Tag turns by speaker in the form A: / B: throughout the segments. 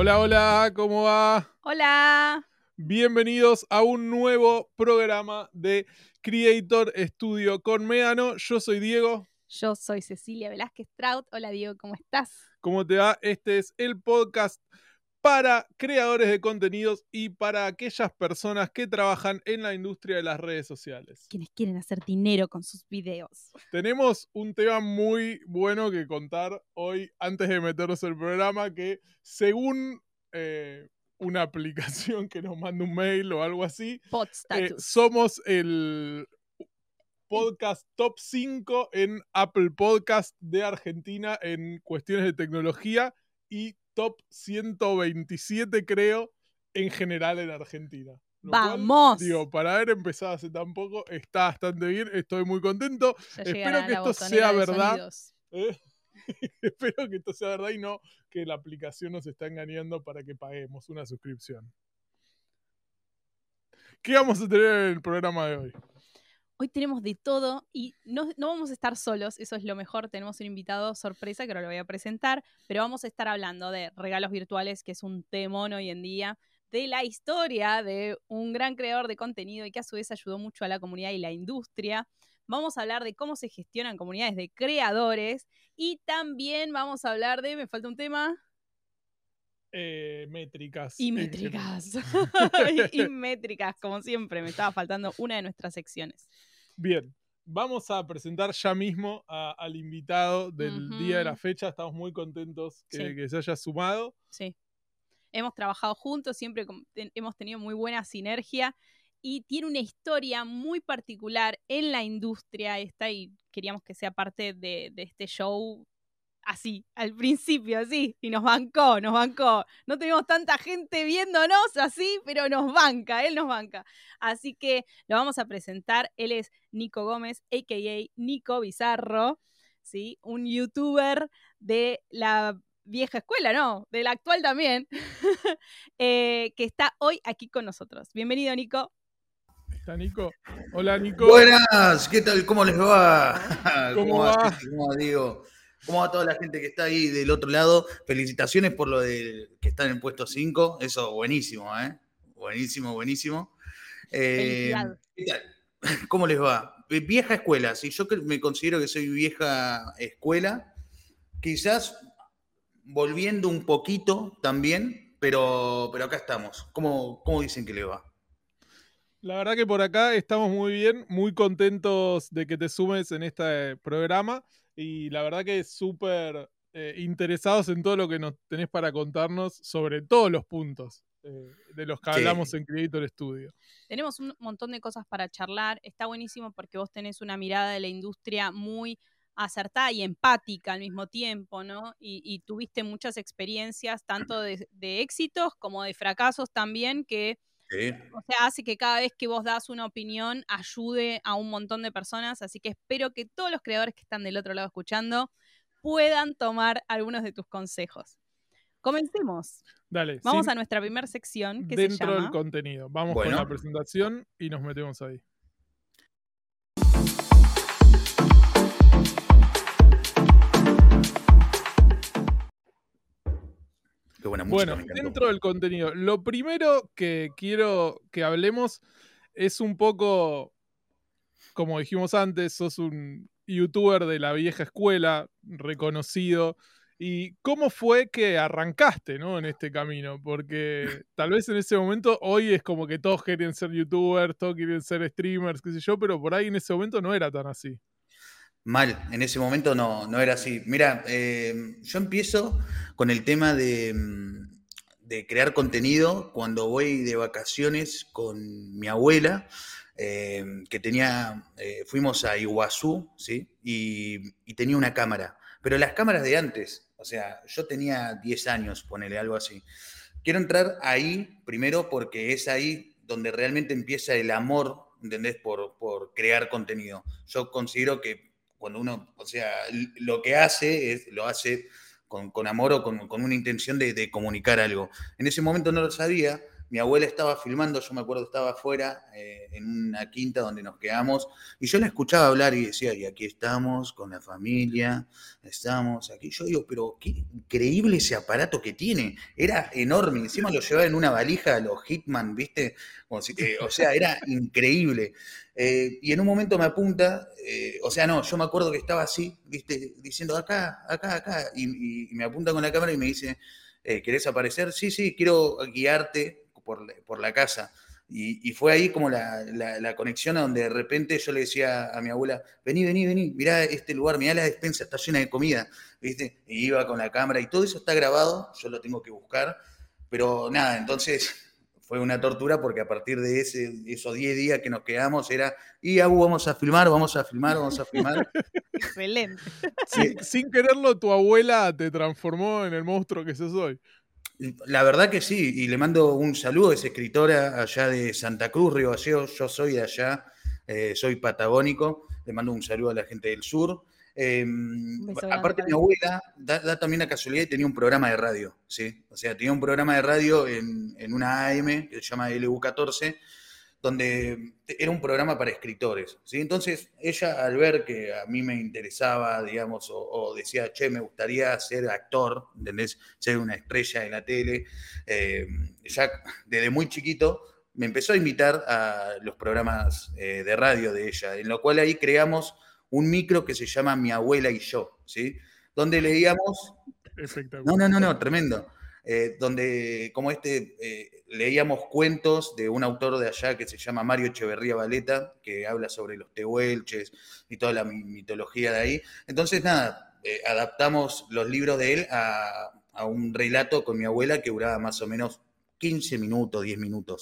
A: Hola, hola, ¿cómo va?
B: Hola.
A: Bienvenidos a un nuevo programa de Creator Studio con Médano. Yo soy Diego.
B: Yo soy Cecilia Velázquez Traut. Hola Diego, ¿cómo estás?
A: ¿Cómo te va? Este es el podcast para creadores de contenidos y para aquellas personas que trabajan en la industria de las redes sociales.
B: Quienes quieren hacer dinero con sus videos.
A: Tenemos un tema muy bueno que contar hoy antes de meternos en el programa, que según una aplicación que nos manda un mail o algo así,
B: Podstatus.
A: somos el podcast top 5 en Apple Podcast de Argentina en cuestiones de tecnología y top 127, creo, en general en Argentina. Lo cual,
B: ¡Vamos!
A: digo, para haber empezado hace tan poco, está bastante bien, estoy muy contento.
B: Ya
A: Espero
B: llegará
A: que
B: la
A: esto
B: botonera
A: sea
B: de
A: verdad.
B: sonidos.
A: Espero que esto sea verdad y no que la aplicación nos está engañando para que paguemos una suscripción. ¿Qué vamos a tener en el programa de hoy?
B: Hoy tenemos de todo y no vamos a estar solos, eso es lo mejor. Tenemos un invitado sorpresa que ahora lo voy a presentar, pero vamos a estar hablando de regalos virtuales, que es un temón hoy en día, de la historia de un gran creador de contenido y que a su vez ayudó mucho a la comunidad y la industria. Vamos a hablar de cómo se gestionan comunidades de creadores y también vamos a hablar de, me falta un tema,
A: Métricas.
B: y métricas. Y métricas, como siempre, me estaba faltando una de nuestras secciones.
A: Bien, vamos a presentar ya mismo al invitado del día de la fecha. Estamos muy contentos que se haya sumado.
B: Sí. Hemos trabajado juntos, siempre hemos tenido muy buena sinergia y tiene una historia muy particular en la industria esta y queríamos que sea parte de este show así, al principio, así, y nos bancó. No tenemos tanta gente viéndonos así, pero nos banca, él nos banca. Así que lo vamos a presentar. Él es Nico Gómez, a.k.a. Nico Bizarro, ¿sí? Un youtuber de la vieja escuela, ¿no? De la actual también, que está hoy aquí con nosotros. Bienvenido, Nico.
A: ¿Está Nico? Hola, Nico.
C: Buenas, ¿qué tal? ¿Cómo les va?
A: ¿Cómo va?
C: Ceci? ¿Cómo va, Diego? ¿Cómo va toda la gente que está ahí del otro lado? Felicitaciones por lo de que está en el puesto 5. Eso, buenísimo, ¿eh? Buenísimo, buenísimo.
B: Felicidad.
C: ¿Qué tal? ¿Cómo les va? Vieja escuela, sí, yo me considero que soy vieja escuela. Quizás volviendo un poquito también, pero acá estamos. ¿Cómo dicen que le va?
A: La verdad que por acá estamos muy bien, muy contentos de que te sumes en este programa y la verdad que súper interesados en todo lo que nos tenés para contarnos sobre todos los puntos de los que hablamos
C: Sí.
A: en Creator Studio.
B: Tenemos un montón de cosas para charlar. Está buenísimo porque vos tenés una mirada de la industria muy acertada y empática al mismo tiempo, ¿no? Y tuviste muchas experiencias, tanto de éxitos como de fracasos también, que
C: Sí.
B: o sea, hace que cada vez que vos das una opinión ayude a un montón de personas. Así que espero que todos los creadores que están del otro lado escuchando puedan tomar algunos de tus consejos. Comencemos.
A: Dale,
B: Vamos a nuestra primera sección que se
A: dentro del
B: llama...
A: contenido. Vamos con
C: Bueno.
A: la presentación y nos metemos ahí.
C: Qué buena música,
A: Bueno,
C: me encantó.
A: dentro del contenido, lo primero que quiero que hablemos es un poco, como dijimos antes, sos un youtuber de la vieja escuela, reconocido. ¿Y cómo fue que arrancaste, ¿no? En este camino? Porque tal vez en ese momento, hoy es como que todos quieren ser youtubers, todos quieren ser streamers, qué sé yo, pero por ahí en ese momento no era tan así.
C: Mal, en ese momento no era así. Mira, yo empiezo con el tema de crear contenido cuando voy de vacaciones con mi abuela, que fuimos a Iguazú, ¿sí? Y tenía una cámara, pero las cámaras de antes, o sea, yo tenía 10 años, ponele algo así. Quiero entrar ahí primero porque es ahí donde realmente empieza el amor, ¿entendés? Por crear contenido. Yo considero que cuando uno, o sea, lo que hace, lo hace con amor o con una intención de comunicar algo. En ese momento no lo sabía, mi abuela estaba filmando, yo me acuerdo estaba afuera en una quinta donde nos quedamos, y yo la escuchaba hablar y decía, y aquí estamos con la familia, estamos aquí. Yo digo, pero qué increíble ese aparato que tiene, era enorme, encima lo llevaba en una valija a los Hitman, ¿viste? O sea, era increíble. Y en un momento me apunta, o sea, no, yo me acuerdo que estaba así, ¿viste? Diciendo acá, acá, acá, y me apunta con la cámara y me dice, ¿querés aparecer? Sí, sí, quiero guiarte por la casa. Y fue ahí como la conexión a donde de repente yo le decía a mi abuela, vení, vení, vení, mirá este lugar, mirá la despensa, está llena de comida, ¿viste? Y iba con la cámara y todo eso está grabado, yo lo tengo que buscar, pero nada, entonces fue una tortura porque a partir de esos 10 días que nos quedamos era, y Abu, vamos a filmar, vamos a filmar, vamos a filmar.
B: Excelente.
A: Sin quererlo, tu abuela te transformó en el monstruo que sos hoy.
C: La verdad que sí, y le mando un saludo, es escritora allá de Santa Cruz, Río Gallegos, yo soy de allá, soy patagónico, le mando un saludo a la gente del sur.
B: Beso
C: Aparte mi
B: grande.
C: abuela da también la casualidad y tenía un programa de radio, ¿sí? O sea, tenía un programa de radio en una AM que se llama LU14, donde era un programa para escritores, ¿sí? Entonces, ella al ver que a mí me interesaba, digamos, o decía, che, me gustaría ser actor, ¿entendés? Ser una estrella en la tele, ya desde muy chiquito me empezó a invitar a los programas de radio de ella, en lo cual ahí creamos un micro que se llama Mi Abuela y Yo, ¿sí? Donde leíamos...
A: Espectacular.
C: No, tremendo. Donde, como leíamos cuentos de un autor de allá que se llama Mario Echeverría Valeta, que habla sobre los tehuelches y toda la mitología de ahí. Entonces, nada, adaptamos los libros de él a un relato con mi abuela que duraba más o menos 15 minutos, 10 minutos.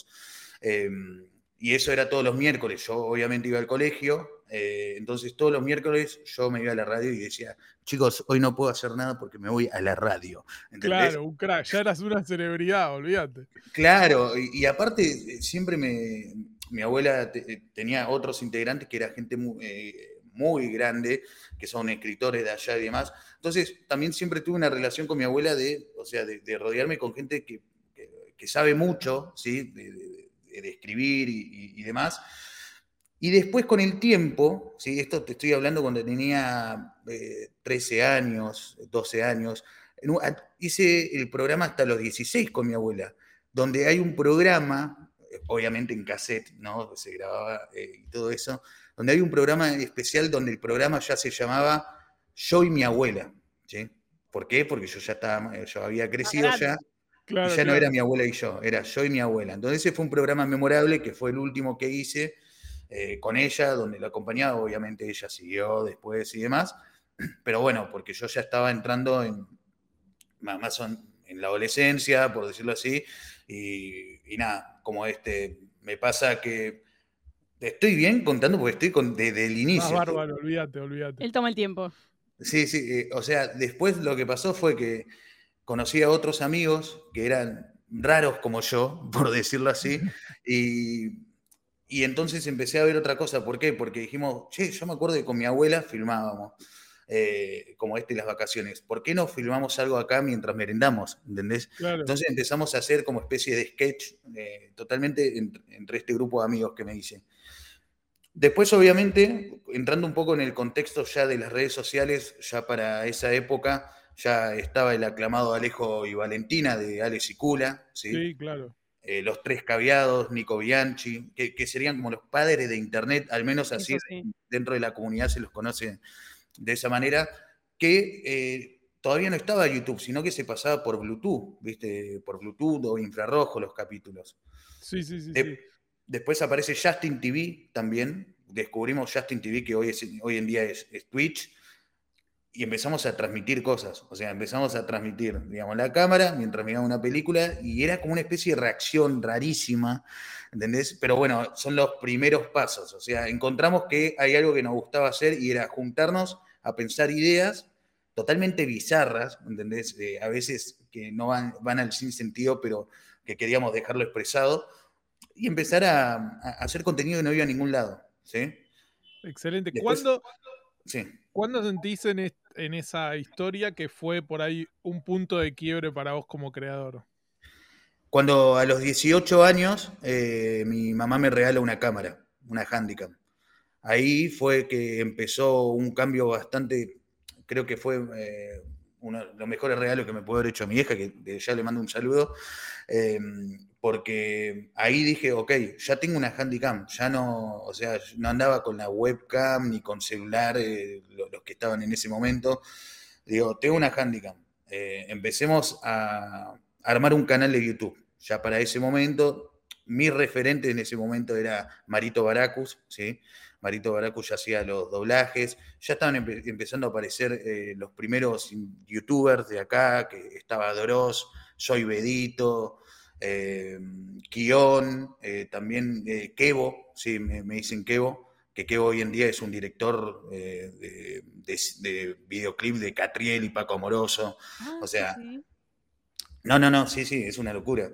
C: Y eso era todos los miércoles. Yo obviamente iba al colegio, entonces todos los miércoles yo me iba a la radio y decía, chicos, hoy no puedo hacer nada porque me voy a la radio. ¿Entendés?
A: Claro, un crack, ya eras una celebridad, olvídate.
C: Claro, y aparte siempre mi abuela tenía otros integrantes que era gente muy grande, que son escritores de allá y demás. Entonces también siempre tuve una relación con mi abuela o sea, de rodearme con gente que sabe mucho, ¿sí? De escribir y demás. Y después con el tiempo, ¿sí? Esto te estoy hablando cuando tenía 13 años, 12 años, hice el programa hasta los 16 con mi abuela, donde hay un programa, obviamente en cassette, ¿no? Se grababa y todo eso, donde hay un programa especial donde el programa ya se llamaba Yo y mi abuela, ¿sí? ¿Por qué? Porque yo había crecido ya, y
A: Claro,
C: ya no era
A: claro.
C: mi abuela y yo, era yo y mi abuela. Entonces ese fue un programa memorable que fue el último que hice con ella, donde la acompañaba, obviamente ella siguió después y demás, pero bueno, porque yo ya estaba entrando más en la adolescencia, por decirlo así, y nada, como me pasa que estoy bien contando porque estoy desde el
A: Más
C: inicio.
A: bárbaro, olvídate, olvídate.
B: Él toma el tiempo.
C: Sí, sí, o sea, después lo que pasó fue que conocí a otros amigos que eran raros como yo, por decirlo así, y entonces empecé a ver otra cosa. ¿Por qué? Porque dijimos, che, yo me acuerdo que con mi abuela filmábamos, como las vacaciones. ¿Por qué no filmamos algo acá mientras merendamos? ¿Entendés?
A: Claro.
C: Entonces empezamos a hacer como especie de sketch totalmente entre este grupo de amigos que me hice. Después, obviamente, entrando un poco en el contexto ya de las redes sociales, ya para esa época ya estaba el aclamado Alejo y Valentina de Alex y Cula, ¿sí?
A: Sí, claro.
C: Los Tres Caviados, Nico Bianchi, que serían como los padres de Internet, al menos así
B: Eso sí.
C: dentro de la comunidad se los conoce de esa manera, que todavía no estaba YouTube, sino que se pasaba por Bluetooth, ¿viste? Por Bluetooth o infrarrojo los capítulos.
A: Sí, sí, sí,
C: De-
A: sí.
C: Después aparece Justin TV también, descubrimos Justin TV que hoy en día es Twitch, y empezamos a transmitir cosas, o sea, empezamos a transmitir, digamos, la cámara mientras mirábamos una película y era como una especie de reacción rarísima, ¿entendés? Pero bueno, son los primeros pasos, o sea, encontramos que hay algo que nos gustaba hacer y era juntarnos a pensar ideas totalmente bizarras, ¿entendés? A veces que no van al sin sentido, pero que queríamos dejarlo expresado y empezar a hacer contenido que no iba a ningún lado, ¿sí?
A: Excelente.
C: Después, sí.
A: ¿Cuándo sentís en esa historia que fue por ahí un punto de quiebre para vos como creador?
C: Cuando a los 18 años mi mamá me regala una cámara, una Handycam. Ahí fue que empezó un cambio bastante, creo que fue uno de los mejores regalos que me pudo haber hecho mi hija, que ya le mando un saludo, porque ahí dije, ok, ya tengo una Handycam, ya no, o sea, no andaba con la webcam ni con celular, los que estaban en ese momento. Digo, tengo una Handycam, empecemos a armar un canal de YouTube. Ya para ese momento, mi referente en ese momento era Marito Baracus, ¿sí? Marito Baracus ya hacía los doblajes, ya estaban empezando a aparecer los primeros youtubers de acá, que estaba Dross, Soy Bedito, Kion, también Kevo, sí, me dicen Kevo, que Kevo hoy en día es un director de videoclip de Catriel y Paco Amoroso,
B: Ah,
C: o
B: sí,
C: sea,
B: sí.
C: no, sí, es una locura.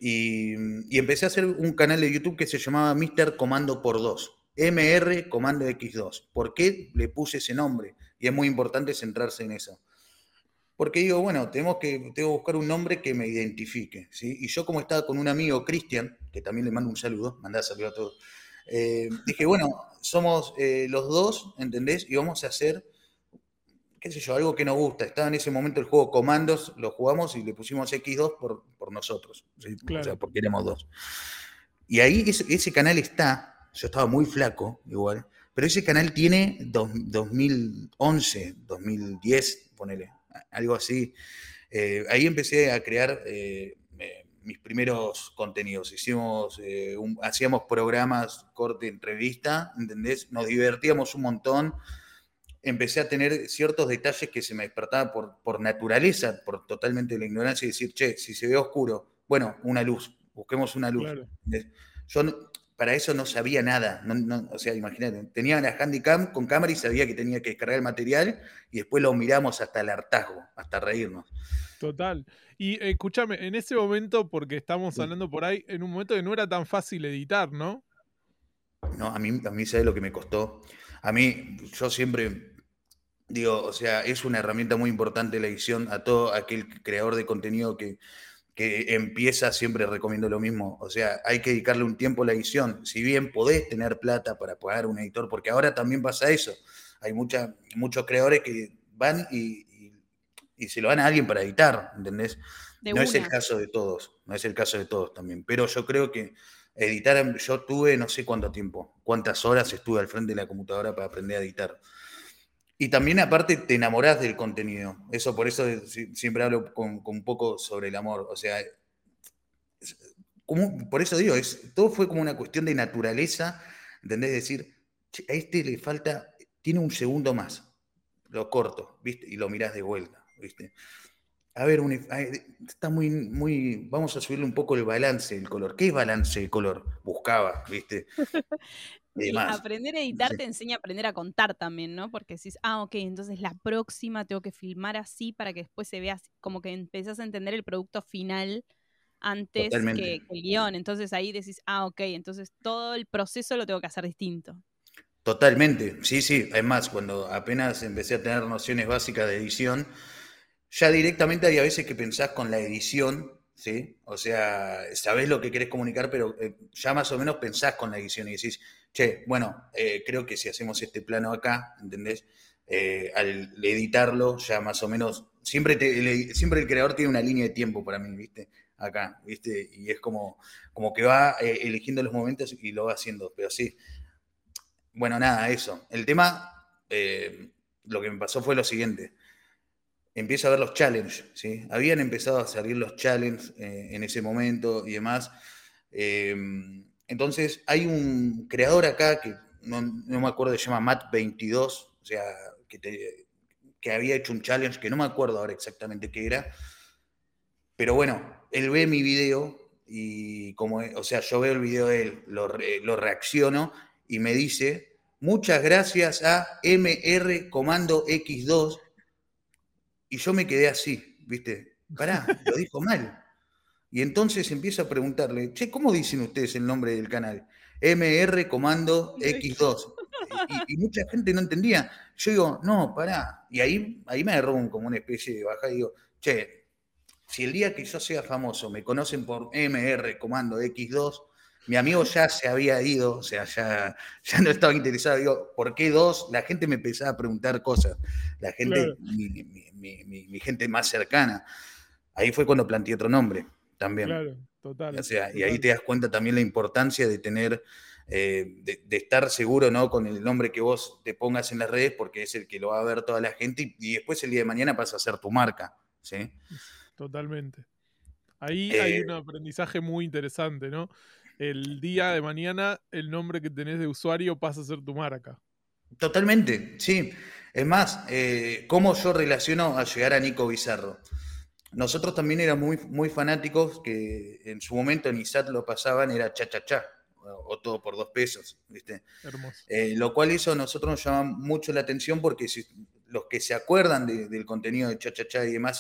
C: Y empecé a hacer un canal de YouTube que se llamaba Mr. Comando por 2, MR Comando X2. ¿Por qué le puse ese nombre? Y es muy importante centrarse en eso. Porque digo, bueno, tengo que buscar un nombre que me identifique, ¿sí? Y yo como estaba con un amigo, Cristian, que también le mando un saludo, mandá saludo a todos, dije, bueno, somos los dos, ¿entendés? Y vamos a hacer, qué sé yo, algo que nos gusta. Estaba en ese momento el juego Comandos, lo jugamos y le pusimos X2 por nosotros, ¿sí? O sea,
A: Claro.
C: porque éramos dos. Y ahí ese canal está, yo estaba muy flaco igual, pero ese canal tiene 2011, 2010, ponele, algo así. Ahí empecé a crear mis primeros contenidos. Hacíamos programas, corte, entrevista, ¿entendés? Nos divertíamos un montón. Empecé a tener ciertos detalles que se me despertaban por naturaleza, por totalmente la ignorancia, y decir, che, si se ve oscuro, bueno, una luz, busquemos una luz.
A: Claro.
C: Yo para eso no sabía nada, o sea, imagínate, tenía la Handycam con cámara y sabía que tenía que descargar el material y después lo miramos hasta el hartazgo, hasta reírnos.
A: Total. Y escúchame, en ese momento, porque estamos hablando por ahí, en un momento que no era tan fácil editar, ¿no?
C: No, a mí ¿sabes lo que me costó? A mí, yo siempre digo, o sea, es una herramienta muy importante la edición. A todo aquel creador de contenido que empieza, siempre recomiendo lo mismo. O sea, hay que dedicarle un tiempo a la edición. Si bien podés tener plata para pagar un editor, porque ahora también pasa eso. Hay muchos creadores que van y se lo dan a alguien para editar, ¿entendés?
B: De
C: No es el
B: una.
C: caso de todos, no es el caso de todos también. Pero yo creo que editar, yo tuve no sé cuánto tiempo, cuántas horas estuve al frente de la computadora para aprender a editar. Y también aparte te enamorás del contenido. Eso por eso siempre hablo con un poco sobre el amor. O sea, por eso digo, todo fue como una cuestión de naturaleza, ¿entendés? Decir, "Che, a este le falta, tiene un segundo más, lo corto, ¿viste? Y lo mirás de vuelta, ¿viste? A ver, está vamos a subirle un poco el balance del color. ¿Qué es balance de color? Buscaba, ¿viste? Y
B: Y
C: demás.
B: aprender a editar
C: Sí,
B: te enseña a aprender a contar también, ¿no? Porque decís, ok, entonces la próxima tengo que filmar así para que después se vea así, como que empezás a entender el producto final antes
C: totalmente.
B: que el guión. Entonces ahí decís, ok, entonces todo el proceso lo tengo que hacer distinto.
C: Totalmente, sí, sí. Además, cuando apenas empecé a tener nociones básicas de edición, ya directamente hay a veces que pensás con la edición, ¿sí? O sea, sabés lo que querés comunicar, pero ya más o menos pensás con la edición y decís, che, bueno, creo que si hacemos este plano acá, ¿entendés? Al editarlo, ya más o menos, siempre el creador tiene una línea de tiempo para mí, ¿viste? Acá, ¿viste? Y es como que va eligiendo los momentos y lo va haciendo, pero sí. Bueno, nada, eso. El tema, lo que me pasó fue lo siguiente. Empiezo a ver los challenges, ¿sí? Habían empezado a salir los challenges en ese momento y demás. Eh, entonces, hay un creador acá que no me acuerdo, se llama Matt22, o sea, que había hecho un challenge que no me acuerdo ahora exactamente qué era, pero bueno, él ve mi video y o sea, yo veo el video de él, lo reacciono y me dice, muchas gracias a MR Comando X2, y yo me quedé así, ¿viste? Pará, lo dijo mal. Y entonces empiezo a preguntarle, che, ¿cómo dicen ustedes el nombre del canal? MR Comando X2. Y mucha gente no entendía. Yo digo, no, pará. Y ahí me agarró como una especie de bajada y digo, che, si el día que yo sea famoso me conocen por MR Comando X2, mi amigo ya se había ido, o sea, ya no estaba interesado. Digo, ¿por qué 2? La gente me empezaba a preguntar cosas, la gente,
A: Claro,
C: mi gente más cercana. Ahí fue cuando planteé otro nombre también.
A: claro,
C: O
A: total,
C: sea, y ahí
A: total.
C: te das cuenta también la importancia de tener, de estar seguro, ¿no? Con el nombre que vos te pongas en las redes, porque es el que lo va a ver toda la gente y después el día de mañana pasa a ser tu marca, ¿sí?
A: Totalmente. Ahí hay un
C: Eh,
A: aprendizaje muy interesante, ¿no? El día de mañana el nombre que tenés de usuario pasa a ser tu marca.
C: Totalmente, sí. Es más, cómo yo relaciono a llegar a Nico Bizarro. Nosotros también éramos muy fanáticos, que en su momento en ISAT lo pasaban, era cha-cha-cha, o todo por 2 pesos, ¿viste?
A: Hermoso.
C: Lo cual eso a nosotros nos llama mucho la atención porque los que se acuerdan del contenido de cha-cha-cha y demás,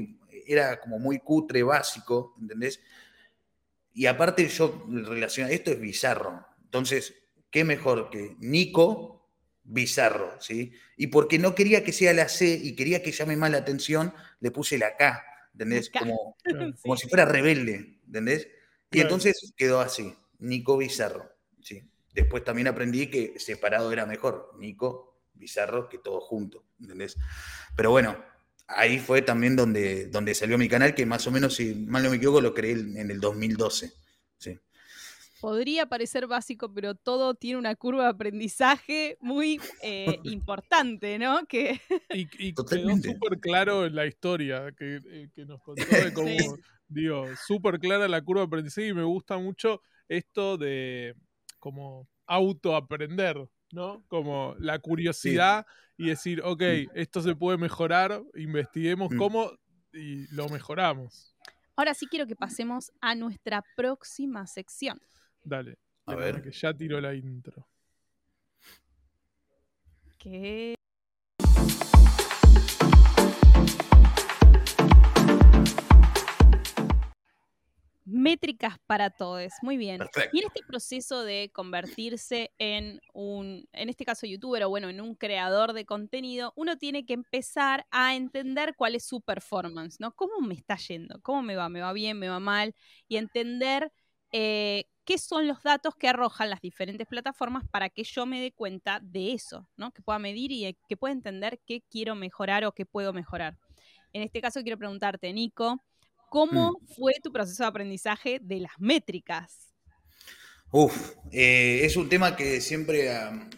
C: era como muy cutre, básico, ¿entendés? Y aparte yo relaciono, esto es bizarro. Entonces, ¿qué mejor que Nico Bizarro? ¿Sí? Y porque no quería que sea la C y quería que llame más la atención, le puse la K, ¿entendés?
B: Acá.
A: Claro,
C: Como
B: Sí,
C: si
B: sí.
C: fuera rebelde, ¿entendés? Y
A: claro.
C: entonces quedó así, Nico Bizarro. ¿Sí? Después también aprendí que separado era mejor, Nico Bizarro, que todo junto, ¿entendés? Pero bueno, ahí fue también donde salió mi canal, que más o menos, si mal no me equivoco, lo creé en el 2012. Sí.
B: Podría parecer básico, pero todo tiene una curva de aprendizaje muy importante, ¿no? Que
A: Y quedó
C: Totalmente.
A: súper claro en la historia que nos contó de
B: sí,
A: cómo, digo, súper clara la curva de aprendizaje y me gusta mucho esto de como autoaprender, ¿no? Como la
C: Sí.
A: curiosidad y decir, ok, esto se puede mejorar, investiguemos
C: Mm.
A: cómo y lo mejoramos.
B: ahora sí quiero que pasemos a nuestra próxima sección.
A: Dale,
C: A
A: espérame que
C: ver.
A: ya tiró la intro.
B: Que métricas para todos, muy bien. Y en
C: Perfecto.
B: este proceso de convertirse en este caso youtuber o bueno, en un creador de contenido, uno tiene que empezar a entender cuál es su performance, ¿no? ¿Cómo me está yendo? ¿Cómo me va? ¿Me va bien? ¿Me va mal? Y entender qué son los datos que arrojan las diferentes plataformas para que yo me dé cuenta de eso, ¿no? Que pueda medir y que pueda entender qué quiero mejorar o qué puedo mejorar. En este caso quiero preguntarte, Nico,
C: Mm.
B: ¿cómo fue tu proceso de aprendizaje de las métricas?
C: Es un tema que siempre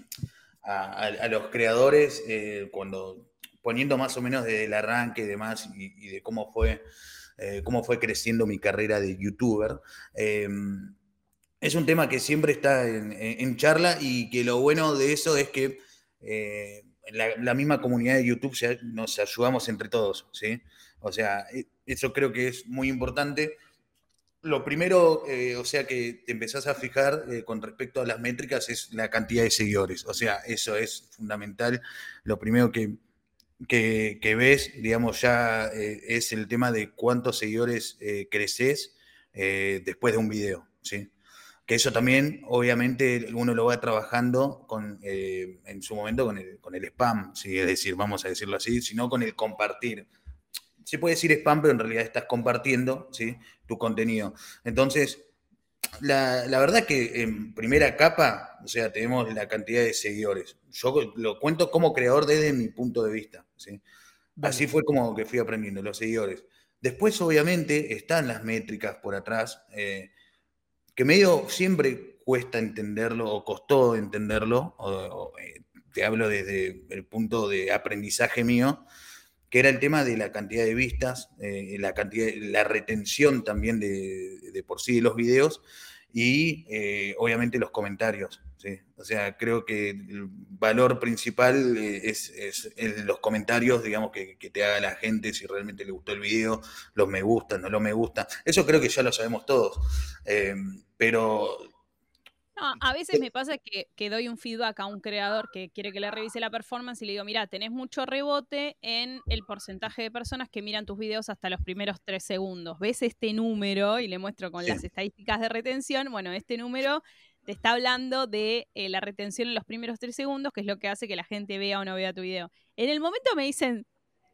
C: a los creadores, cuando poniendo más o menos desde el arranque y demás, y de cómo fue creciendo mi carrera de youtuber, eh, es un tema que siempre está en charla y que lo bueno de eso es que la misma comunidad de YouTube nos ayudamos entre todos, ¿sí? O sea, eso creo que es muy importante. Lo primero, o sea, que te empezás a fijar con respecto a las métricas es la cantidad de seguidores. O sea, eso es fundamental. Lo primero que ves, digamos, ya es el tema de cuántos seguidores creces después de un video, ¿sí? Que eso también, obviamente, uno lo va trabajando en su momento con el spam, ¿sí? Es decir, vamos a decirlo así, sino con el compartir. Se puede decir spam, pero en realidad estás compartiendo, ¿sí? Tu contenido. Entonces, la verdad que en primera capa, o sea, tenemos la cantidad de seguidores. Yo lo cuento como creador desde mi punto de vista, ¿sí?
A: Dale.
C: Así fue como que fui aprendiendo los seguidores. Después, obviamente, están las métricas por atrás, que medio siempre cuesta entenderlo o costó entenderlo, te hablo desde el punto de aprendizaje mío, que era el tema de la cantidad de vistas, la retención también de por sí de los videos y obviamente los comentarios. ¿Sí? O sea, creo que el valor principal es los comentarios, digamos, que te haga la gente si realmente le gustó el video, los me gusta, no los me gusta. Eso creo que ya lo sabemos todos. Eh, pero
B: No, a veces me pasa que doy un feedback a un creador que quiere que le revise la performance y le digo, mira, tenés mucho rebote en el porcentaje de personas que miran tus videos hasta los primeros 3 segundos. ¿Ves este número? Y le muestro con
C: sí,
B: las estadísticas de retención. Bueno, este número te está hablando de la retención en los primeros 3 segundos, que es lo que hace que la gente vea o no vea tu video. En el momento me dicen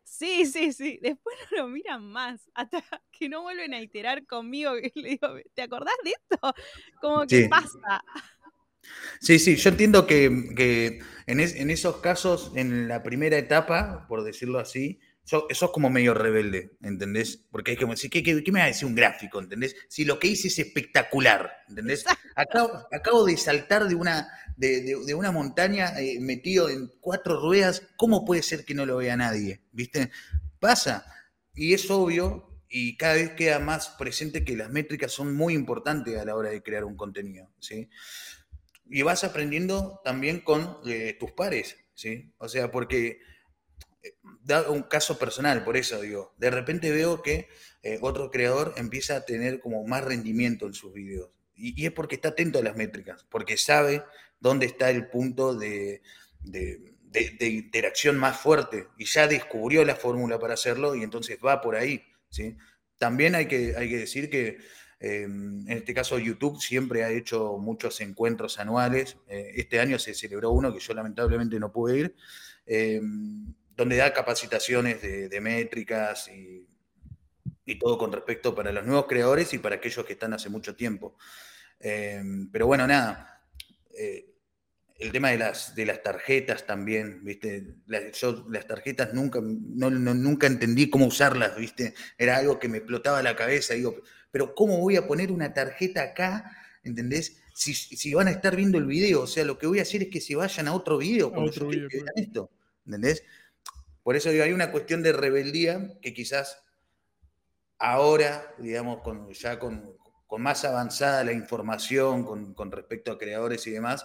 B: Sí. Después no lo miran más. Hasta que no vuelven a iterar conmigo. Que le digo, ¿te acordás de esto? Como que
C: Sí.
B: pasa.
C: Sí, yo entiendo que en esos casos, en la primera etapa, por decirlo así, sos como medio rebelde, ¿entendés? Porque es como decir, ¿qué me va a decir un gráfico, ¿entendés? Si lo que hice es espectacular, ¿entendés?
B: Exacto.
C: Acabo de saltar de una montaña metido en 4 ruedas, ¿cómo puede ser que no lo vea nadie? ¿Viste? Pasa. Y es obvio, y cada vez queda más presente que las métricas son muy importantes a la hora de crear un contenido, ¿sí? Y vas aprendiendo también con tus pares, ¿sí? O sea, porque da un caso personal, por eso digo, de repente veo que otro creador empieza a tener como más rendimiento en sus videos. Y es porque está atento a las métricas, porque sabe dónde está el punto de interacción más fuerte y ya descubrió la fórmula para hacerlo y entonces va por ahí, ¿sí? También hay que decir que en este caso YouTube siempre ha hecho muchos encuentros anuales. Este año se celebró uno que yo lamentablemente no pude ir, donde da capacitaciones de métricas y todo con respecto para los nuevos creadores y para aquellos que están hace mucho tiempo. Pero bueno, nada. El tema de las tarjetas también, ¿viste? Yo las tarjetas nunca entendí cómo usarlas, ¿viste? Era algo que me explotaba la cabeza. Digo, pero ¿cómo voy a poner una tarjeta acá? ¿Entendés? Si van a estar viendo el video, o sea, lo que voy a hacer es que se vayan a otro video cuando yo quiero que vean esto, ¿entendés? Por eso digo, hay una cuestión de rebeldía que quizás ahora, digamos, con más avanzada la información con respecto a creadores y demás,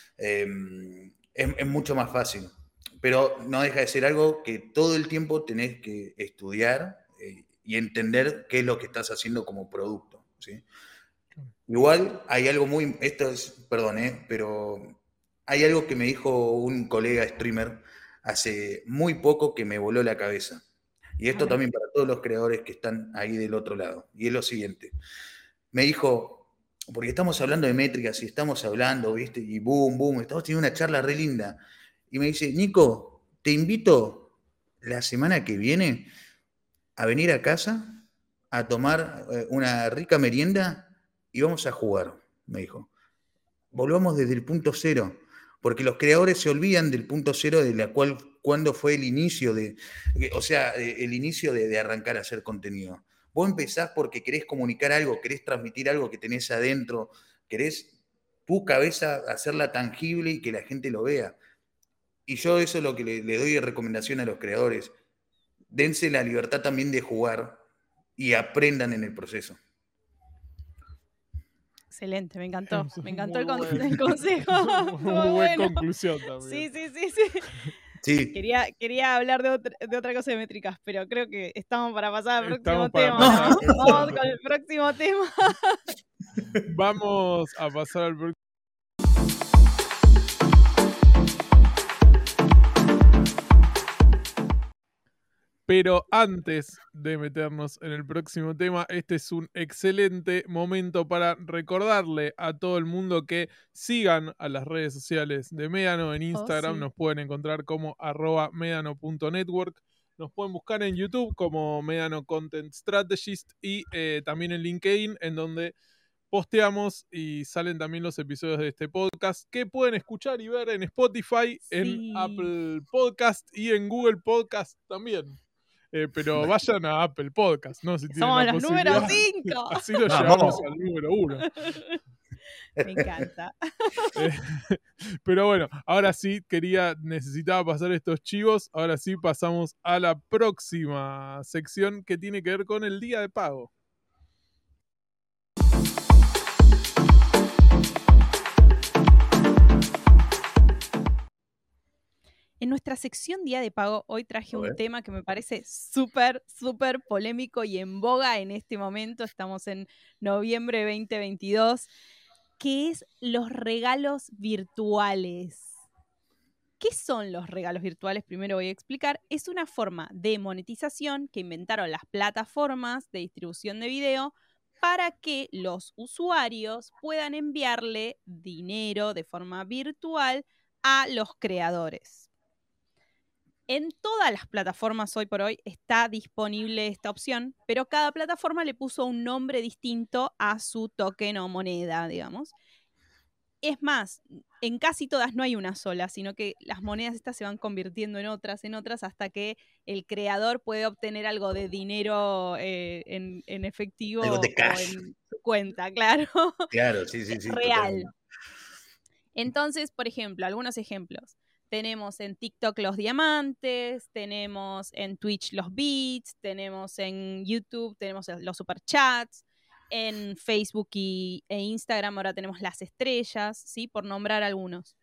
C: es mucho más fácil. Pero no deja de ser algo que todo el tiempo tenés que estudiar y entender qué es lo que estás haciendo como producto, ¿sí? Igual hay algo muy, esto es, perdón, pero hay algo que me dijo un colega streamer hace muy poco que me voló la cabeza. Y esto también para todos los creadores que están ahí del otro lado. Y es lo siguiente. Me dijo, porque estamos hablando de métricas y estamos hablando, ¿viste? Y boom, estamos teniendo una charla re linda. Y me dice, Nico, te invito la semana que viene a venir a casa a tomar una rica merienda y vamos a jugar, me dijo. Volvamos desde el punto cero, porque los creadores se olvidan del punto cero de la cual, cuando fue el inicio el inicio de arrancar a hacer contenido. Vos empezás porque querés comunicar algo, querés transmitir algo que tenés adentro, querés tu cabeza hacerla tangible y que la gente lo vea. Y yo eso es lo que le doy de recomendación a los creadores. Dense la libertad también de jugar y aprendan en el proceso.
B: Excelente, me encantó. Me encantó el
A: Muy
B: consejo.
A: Muy buena
B: bueno.
A: conclusión también.
B: Sí.
C: Sí.
B: Quería hablar de otra cosa de métricas, pero creo que estamos para pasar al próximo
A: Estamos para
B: tema.
A: pasar.
B: Vamos con el próximo tema.
A: Vamos a pasar al próximo. Pero antes de meternos en el próximo tema, este es un excelente momento para recordarle a todo el mundo que sigan a las redes sociales de Médano. En Instagram nos pueden encontrar como @medano.network. Nos pueden buscar en YouTube como Médano Content Strategist y también en LinkedIn, en donde posteamos y salen también los episodios de este podcast que pueden escuchar y ver en Spotify, en Apple Podcast y en Google Podcast también. Pero vayan a Apple Podcast, ¿no? Si tienen
B: Somos
A: la
B: los
A: posibilidad.
B: número 5.
A: Así lo llevamos al número 1.
B: Me encanta.
A: Pero bueno, ahora sí necesitaba pasar estos chivos. Ahora sí pasamos a la próxima sección que tiene que ver con el día de pago.
B: En nuestra sección Día de Pago, hoy traje un tema que me parece súper polémico y en boga en este momento. Estamos en noviembre 2022, que es los regalos virtuales. ¿Qué son los regalos virtuales? Primero voy a explicar. Es una forma de monetización que inventaron las plataformas de distribución de video para que los usuarios puedan enviarle dinero de forma virtual a los creadores. En todas las plataformas hoy por hoy está disponible esta opción, pero cada plataforma le puso un nombre distinto a su token o moneda, digamos. Es más, en casi todas no hay una sola, sino que las monedas estas se van convirtiendo en otras, hasta que el creador puede obtener algo de dinero en efectivo
C: Algo de
B: o
C: cash.
B: en su cuenta, claro.
C: Claro, sí,
B: Real.
C: totalmente.
B: Entonces, por ejemplo, algunos ejemplos. Tenemos en TikTok los diamantes, tenemos en Twitch los bits, tenemos en YouTube, tenemos los superchats, en Facebook e Instagram ahora tenemos las estrellas, ¿sí? Por nombrar algunos.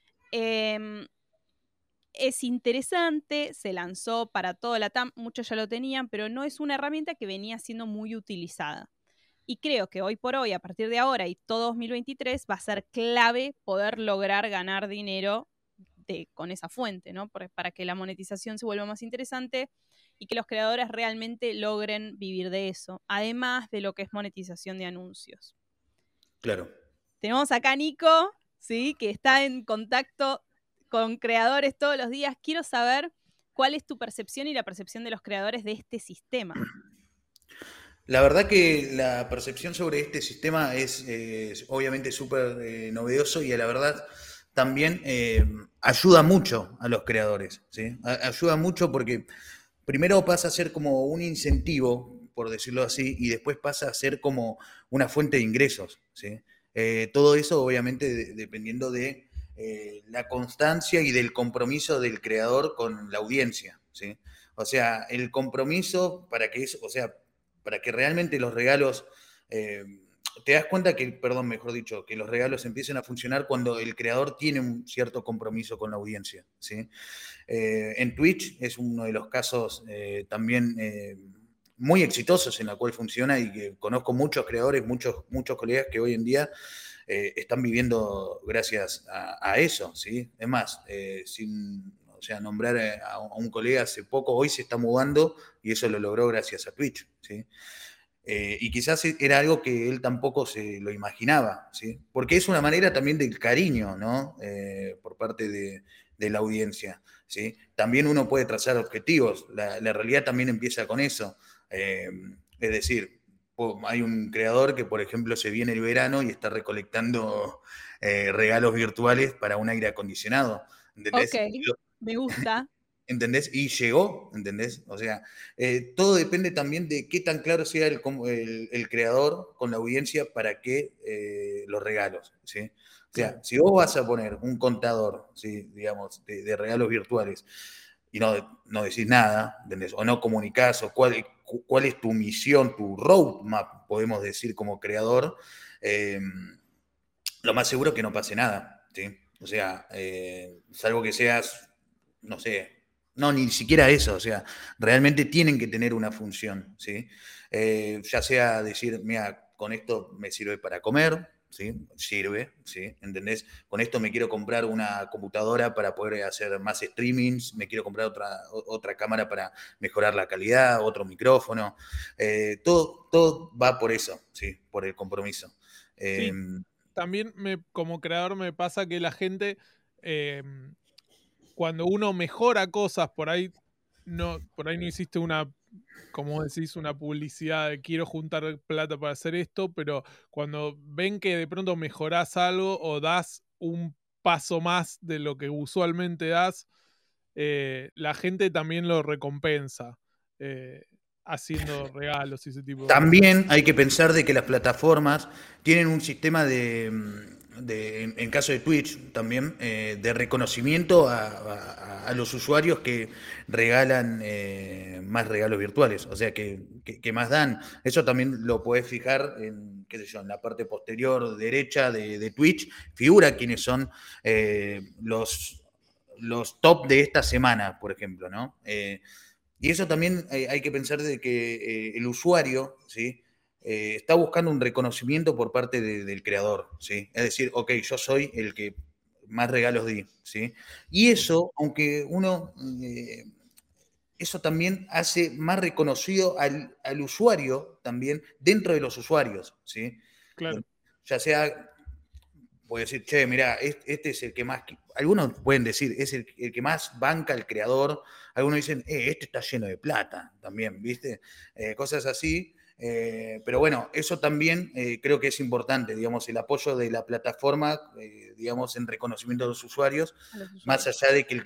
B: Es interesante, se lanzó para toda la TAM, muchos ya lo tenían, pero no es una herramienta que venía siendo muy utilizada. Y creo que hoy por hoy, a partir de ahora y todo 2023, va a ser clave poder lograr ganar dinero con esa fuente, ¿no? Para que la monetización se vuelva más interesante y que los creadores realmente logren vivir de eso, además de lo que es monetización de anuncios.
C: Claro.
B: Tenemos acá a Nico, ¿sí? Que está en contacto con creadores todos los días. Quiero saber cuál es tu percepción y la percepción de los creadores de este sistema.
C: La verdad que la percepción sobre este sistema es obviamente súper novedoso y a la verdad también ayuda mucho a los creadores, ¿sí? Ayuda mucho porque primero pasa a ser como un incentivo, por decirlo así, y después pasa a ser como una fuente de ingresos, ¿sí? Todo eso obviamente dependiendo de la constancia y del compromiso del creador con la audiencia, ¿sí? O sea, el compromiso para que eso, o sea, para que realmente los regalos, te das cuenta que, perdón, mejor dicho, que los regalos empiecen a funcionar cuando el creador tiene un cierto compromiso con la audiencia, ¿sí? En Twitch es uno de los casos también muy exitosos en la cual funciona y que conozco muchos creadores, muchos colegas que hoy en día están viviendo gracias a eso, ¿sí? Es más, o sea, nombrar a un colega hace poco, hoy se está mudando y eso lo logró gracias a Twitch, ¿sí? Y quizás era algo que él tampoco se lo imaginaba, ¿sí? Porque es una manera también del cariño, ¿no? Por parte de la audiencia, ¿sí? También uno puede trazar objetivos, la realidad también empieza con eso. Es decir, hay un creador que, por ejemplo, se viene el verano y está recolectando regalos virtuales para un aire acondicionado, ¿entendés?
B: Ok, me gusta.
C: ¿Entendés? Y llegó, ¿entendés? O sea, todo depende también de qué tan claro sea el creador con la audiencia para que los regalos, ¿sí? O sea,
A: Claro.
C: si vos vas a poner un contador, ¿sí? Digamos, de regalos virtuales y no decís nada, ¿entendés? O no comunicás, o cuál es tu misión, tu roadmap, podemos decir como creador, lo más seguro es que no pase nada, ¿sí? O sea, salvo que seas, no sé, no, ni siquiera eso, o sea, realmente tienen que tener una función, ¿sí? Ya sea decir, mira, con esto me sirve para comer, ¿sí? Sirve, ¿sí? ¿Entendés? Con esto me quiero comprar una computadora para poder hacer más streamings, me quiero comprar otra cámara para mejorar la calidad, otro micrófono, todo va por eso, ¿sí? Por el compromiso.
A: Sí, también como creador me pasa que la gente, eh, cuando uno mejora cosas, por ahí no hiciste una, como decís, una publicidad de quiero juntar plata para hacer esto, pero cuando ven que de pronto mejorás algo o das un paso más de lo que usualmente das, la gente también lo recompensa, haciendo regalos y ese tipo de cosas.
C: También hay que pensar de que las plataformas tienen un sistema en caso de Twitch también, de reconocimiento a los usuarios que regalan más regalos virtuales, o sea, que más dan. Eso también lo podés fijar en, qué sé yo, en la parte posterior derecha de Twitch, figura quiénes son los top de esta semana, por ejemplo, ¿no? Y eso también hay que pensar de que el usuario, ¿sí? Está buscando un reconocimiento por parte del creador, ¿sí? Es decir, ok, yo soy el que más regalos di, ¿sí? Y eso, aunque eso también hace más reconocido al usuario también dentro de los usuarios, ¿sí?
A: Claro.
C: Ya sea voy a decir, che, mirá, este es el que más, algunos pueden decir, es el que más banca el creador, algunos dicen, este está lleno de plata también, ¿viste? Cosas así. Pero bueno, eso también creo que es importante, digamos, el apoyo de la plataforma, digamos, en reconocimiento de los usuarios,
B: A los
C: más
B: usuarios.
C: allá de que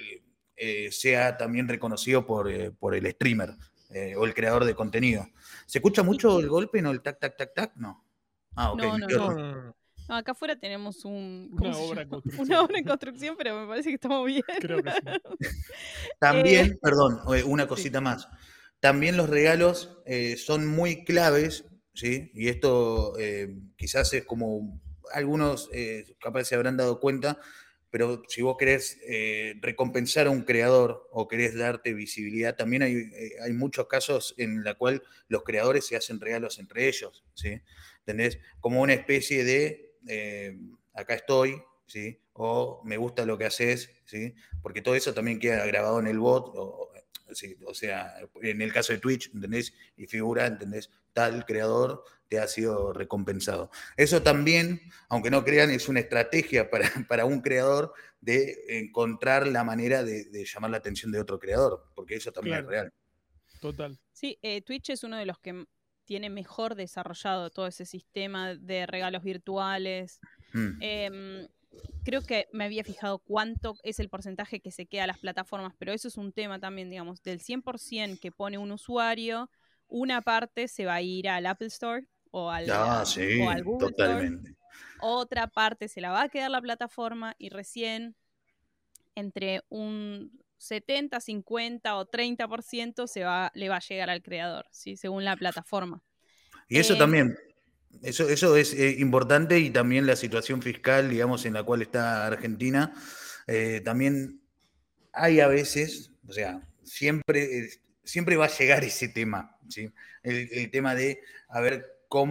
C: sea también reconocido por el streamer o el creador de contenido. ¿Se escucha mucho el golpe, no? El tac, tac, tac, tac, no. Ah, ok,
B: No,
C: me
B: no,
C: quedo.
B: no. No, acá afuera tenemos
A: Una obra en construcción.
B: una obra en construcción, pero me parece que estamos bien.
A: Creo que sí.
C: También, perdón, una
A: Sí.
C: cosita más. También los regalos son muy claves, ¿sí? Y esto quizás es como algunos capaz se habrán dado cuenta, pero si vos querés recompensar a un creador o querés darte visibilidad, también hay muchos casos en la cual los creadores se hacen regalos entre ellos, ¿sí? ¿Entendés? Como una especie de acá estoy, ¿sí? O me gusta lo que haces, ¿sí? Porque todo eso también queda grabado en el bot, sí, o sea, en el caso de Twitch, ¿entendés? Y figura, ¿entendés? Tal creador te ha sido recompensado. Eso también, aunque no crean, es una estrategia para un creador de encontrar la manera de llamar la atención de otro creador, porque eso también es
A: Claro,
C: real.
A: total.
B: Sí, Twitch es uno de los que tiene mejor desarrollado todo ese sistema de regalos virtuales.
C: Mm.
B: Creo que me había fijado cuánto es el porcentaje que se queda a las plataformas, pero eso es un tema también, digamos, del 100% que pone un usuario, una parte se va a ir al Apple Store o
C: Ah,
B: o al
C: sí,
B: Google Store,
C: totalmente.
B: otra parte se la va a quedar la plataforma y recién entre un 70, 50 o 30% le va a llegar al creador, ¿sí? Según la plataforma.
C: Y eso
B: Eh,
C: también, eso es importante y también la situación fiscal, digamos, en la cual está Argentina, también hay a veces, o sea, siempre va a llegar ese tema, ¿sí? El tema de a ver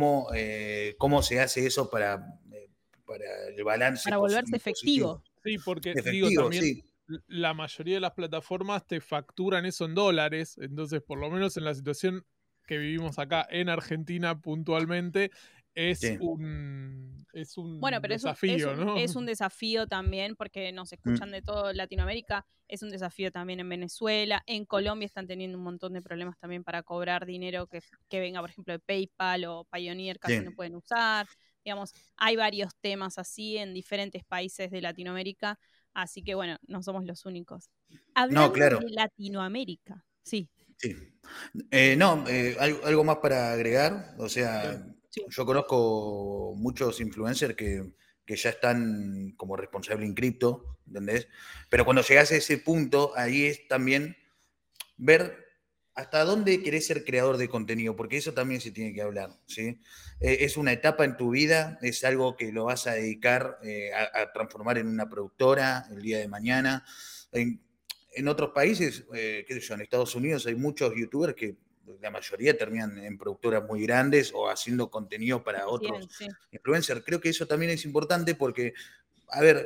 C: cómo se hace eso para el balance
B: para volverse
C: positivo.
B: efectivo.
A: Sí, porque digo,
C: Efectivo,
A: también
C: sí.
A: la mayoría de las plataformas te facturan eso en dólares, entonces por lo menos en la situación que vivimos acá en Argentina puntualmente
C: Sí.
A: es
B: Bueno,
A: un
B: pero
A: desafío, ¿no?
B: es un desafío también porque nos escuchan de todo Latinoamérica, es un desafío también en Venezuela, en Colombia están teniendo un montón de problemas también para cobrar dinero que venga, por ejemplo, de PayPal o Payoneer, casi
C: Sí.
B: no pueden usar. Digamos, hay varios temas así en diferentes países de Latinoamérica, así que bueno, no somos los únicos.
C: No,
B: Hablando
C: claro.
B: de Latinoamérica, sí.
C: Sí. No, algo más para agregar. O sea,
A: Dale.
B: Sí.
C: yo conozco muchos influencers que ya están como responsable en cripto, ¿entendés? Pero cuando llegás a ese punto, ahí es también ver hasta dónde querés ser creador de contenido, porque eso también se tiene que hablar, ¿sí? Es una etapa en tu vida, es algo que lo vas a dedicar a transformar en una productora el día de mañana. En otros países, qué sé yo, en Estados Unidos hay muchos youtubers que la mayoría terminan en productoras muy grandes o haciendo contenido para otros
B: Sí.
C: influencers. Creo que eso también es importante porque, a ver,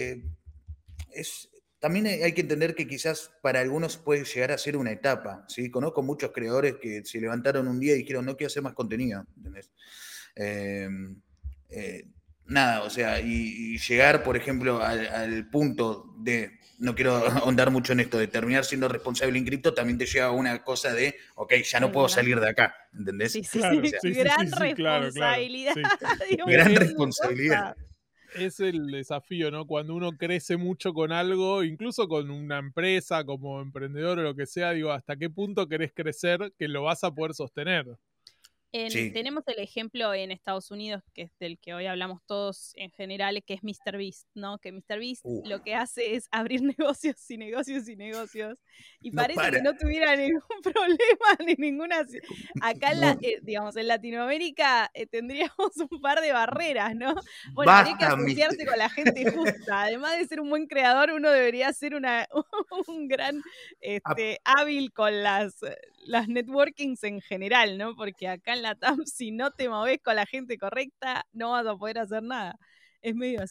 C: también hay que entender que quizás para algunos puede llegar a ser una etapa, ¿sí? Conozco muchos creadores que se levantaron un día y dijeron, no quiero hacer más contenido, ¿entendés? Eh, eh, nada, o sea, y llegar, por ejemplo, al punto de, no quiero ahondar mucho en esto, de terminar siendo responsable en cripto, también te lleva a una cosa de, ok, ya no
B: Es
C: puedo
B: verdad.
C: salir de acá, ¿entendés?
B: Sí, sí,
A: Claro,
C: O
B: sí.
C: sea,
A: sí, sí, sí,
B: Gran
A: sí, claro, claro.
B: responsabilidad.
A: Sí.
B: Digo, un
C: gran
B: montón de
C: responsabilidad.
B: cosas.
A: Es el desafío, ¿no? Cuando uno crece mucho con algo, incluso con una empresa, como emprendedor o lo que sea, digo, ¿hasta qué punto querés crecer que lo vas a poder sostener?
C: Sí.
B: Tenemos el ejemplo en Estados Unidos, que es del que hoy hablamos todos en general, que es MrBeast, ¿no? Que MrBeast
C: Uh,
B: lo que hace es abrir negocios y negocios y negocios. Y
C: no
B: parece que
C: para.
B: no tuviera ningún problema ni ninguna. Acá, digamos, en Latinoamérica tendríamos un par de barreras, ¿no? Bueno, habría que
C: Basta,
B: asociarse con la gente justa. Además de ser un buen creador, uno debería ser un gran hábil con las networkings en general, ¿no? Porque acá en la TAM, si no te movés con la gente correcta, no vas a poder hacer nada. Es medio así.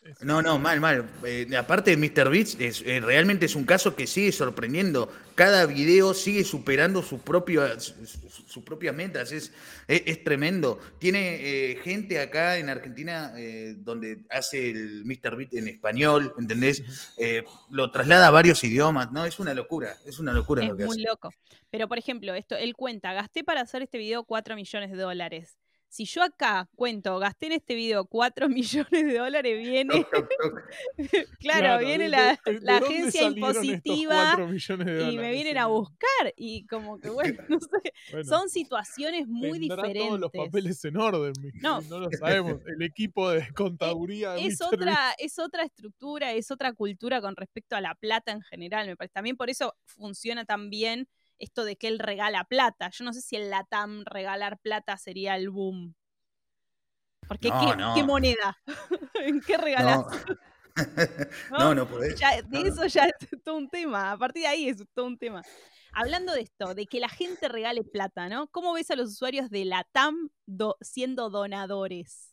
C: No, mal. Aparte de MrBeast, realmente es un caso que sigue sorprendiendo. Cada video sigue superando sus propias metas. Es tremendo. Tiene gente acá en Argentina donde hace el MrBeast en español, ¿entendés? Lo traslada a varios idiomas, ¿no? Es una locura
B: Es
C: lo que
B: muy
C: hace.
B: loco. Pero, por ejemplo, él cuenta, gasté para hacer este video $4 millones. Si yo acá cuento, gasté en este video $4 millones, viene,
C: Toc, toc, toc.
B: claro, viene la
A: ¿De dónde
B: agencia
A: salieron estos
B: impositiva
A: 4 millones de
B: y me
A: dólares?
B: vienen a buscar. Y como que, bueno, no sé,
A: Bueno,
B: son situaciones muy
A: tendrá todos los
B: diferentes.
A: papeles en orden,
B: No,
A: no lo sabemos. El equipo de contaduría de
B: es
A: MrBeast.
B: otra estructura, es otra cultura con respecto a la plata en general, me parece. También por eso funciona tan bien esto de que él regala plata. Yo no sé si en LATAM regalar plata sería el boom. Porque ¿qué
C: No.
B: moneda? ¿En qué regalás? ¿No?
C: No podés.
B: De eso ya es todo un tema. A partir de ahí es todo un tema. Hablando de esto, de que la gente regale plata, ¿no? ¿Cómo ves a los usuarios de LATAM siendo donadores?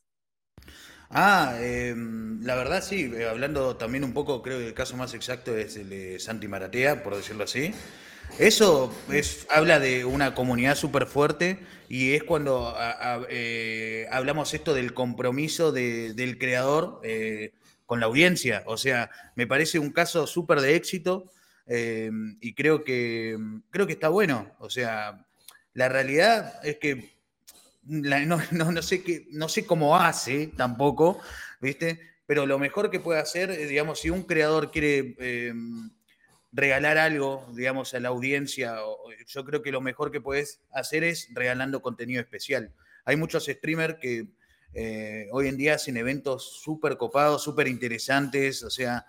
C: La verdad sí, hablando también un poco, creo que el caso más exacto es el de Santi Maratea, por decirlo así. Eso habla de una comunidad súper fuerte y es cuando hablamos esto del compromiso del creador con la audiencia. O sea, me parece un caso súper de éxito y creo que está bueno. O sea, la realidad es que no sé cómo hace tampoco, ¿viste? Pero lo mejor que puede hacer, digamos, si un creador quiere regalar algo, digamos, a la audiencia, yo creo que lo mejor que puedes hacer es regalando contenido especial. Hay muchos streamers que hoy en día hacen eventos súper copados, súper interesantes, o sea,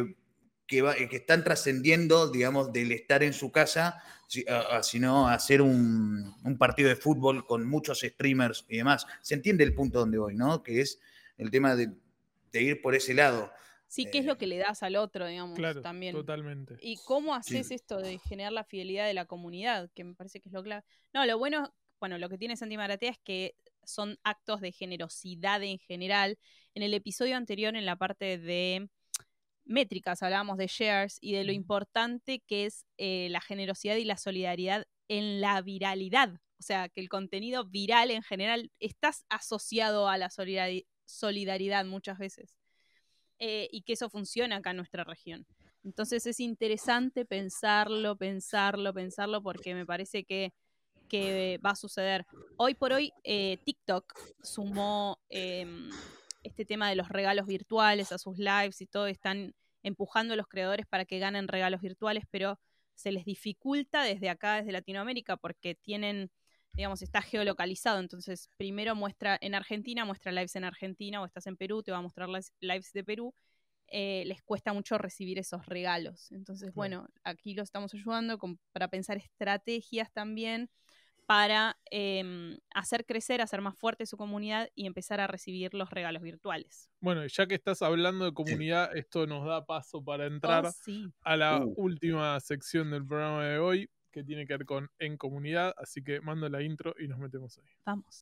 C: que están trascendiendo, digamos, del estar en su casa, sino hacer un partido de fútbol con muchos streamers y demás. Se entiende el punto donde voy, ¿no? Que es el tema de ir por ese lado.
B: Sí, ¿qué es lo que le das al otro, digamos,
A: Claro,
B: también?
A: totalmente.
B: ¿Y cómo haces
C: Sí.
B: esto de generar la fidelidad de la comunidad? Que me parece que es lo clave. No, lo bueno, lo que tiene Santi Maratea es que son actos de generosidad en general. En el episodio anterior, en la parte de métricas, hablábamos de shares y de lo importante que es la generosidad y la solidaridad en la viralidad. O sea, que el contenido viral en general está asociado a la solidaridad muchas veces. Y que eso funciona acá en nuestra región. Entonces es interesante pensarlo, porque me parece que va a suceder. Hoy por hoy, TikTok sumó este tema de los regalos virtuales a sus lives y todo, están empujando a los creadores para que ganen regalos virtuales, pero se les dificulta desde acá, desde Latinoamérica, porque tienen, digamos, está geolocalizado. Entonces, primero muestra en Argentina, muestra lives en Argentina, o estás en Perú, te va a mostrar las lives de Perú. Les cuesta mucho recibir esos regalos. Entonces, bueno, aquí lo estamos ayudando para pensar estrategias también para hacer crecer, hacer más fuerte su comunidad y empezar a recibir los regalos virtuales.
A: Bueno, ya que estás hablando de comunidad, esto nos da paso para entrar
B: Sí.
A: a la última sección del programa de hoy, que tiene que ver con En Comunidad, así que mando la intro y nos metemos ahí.
B: Vamos.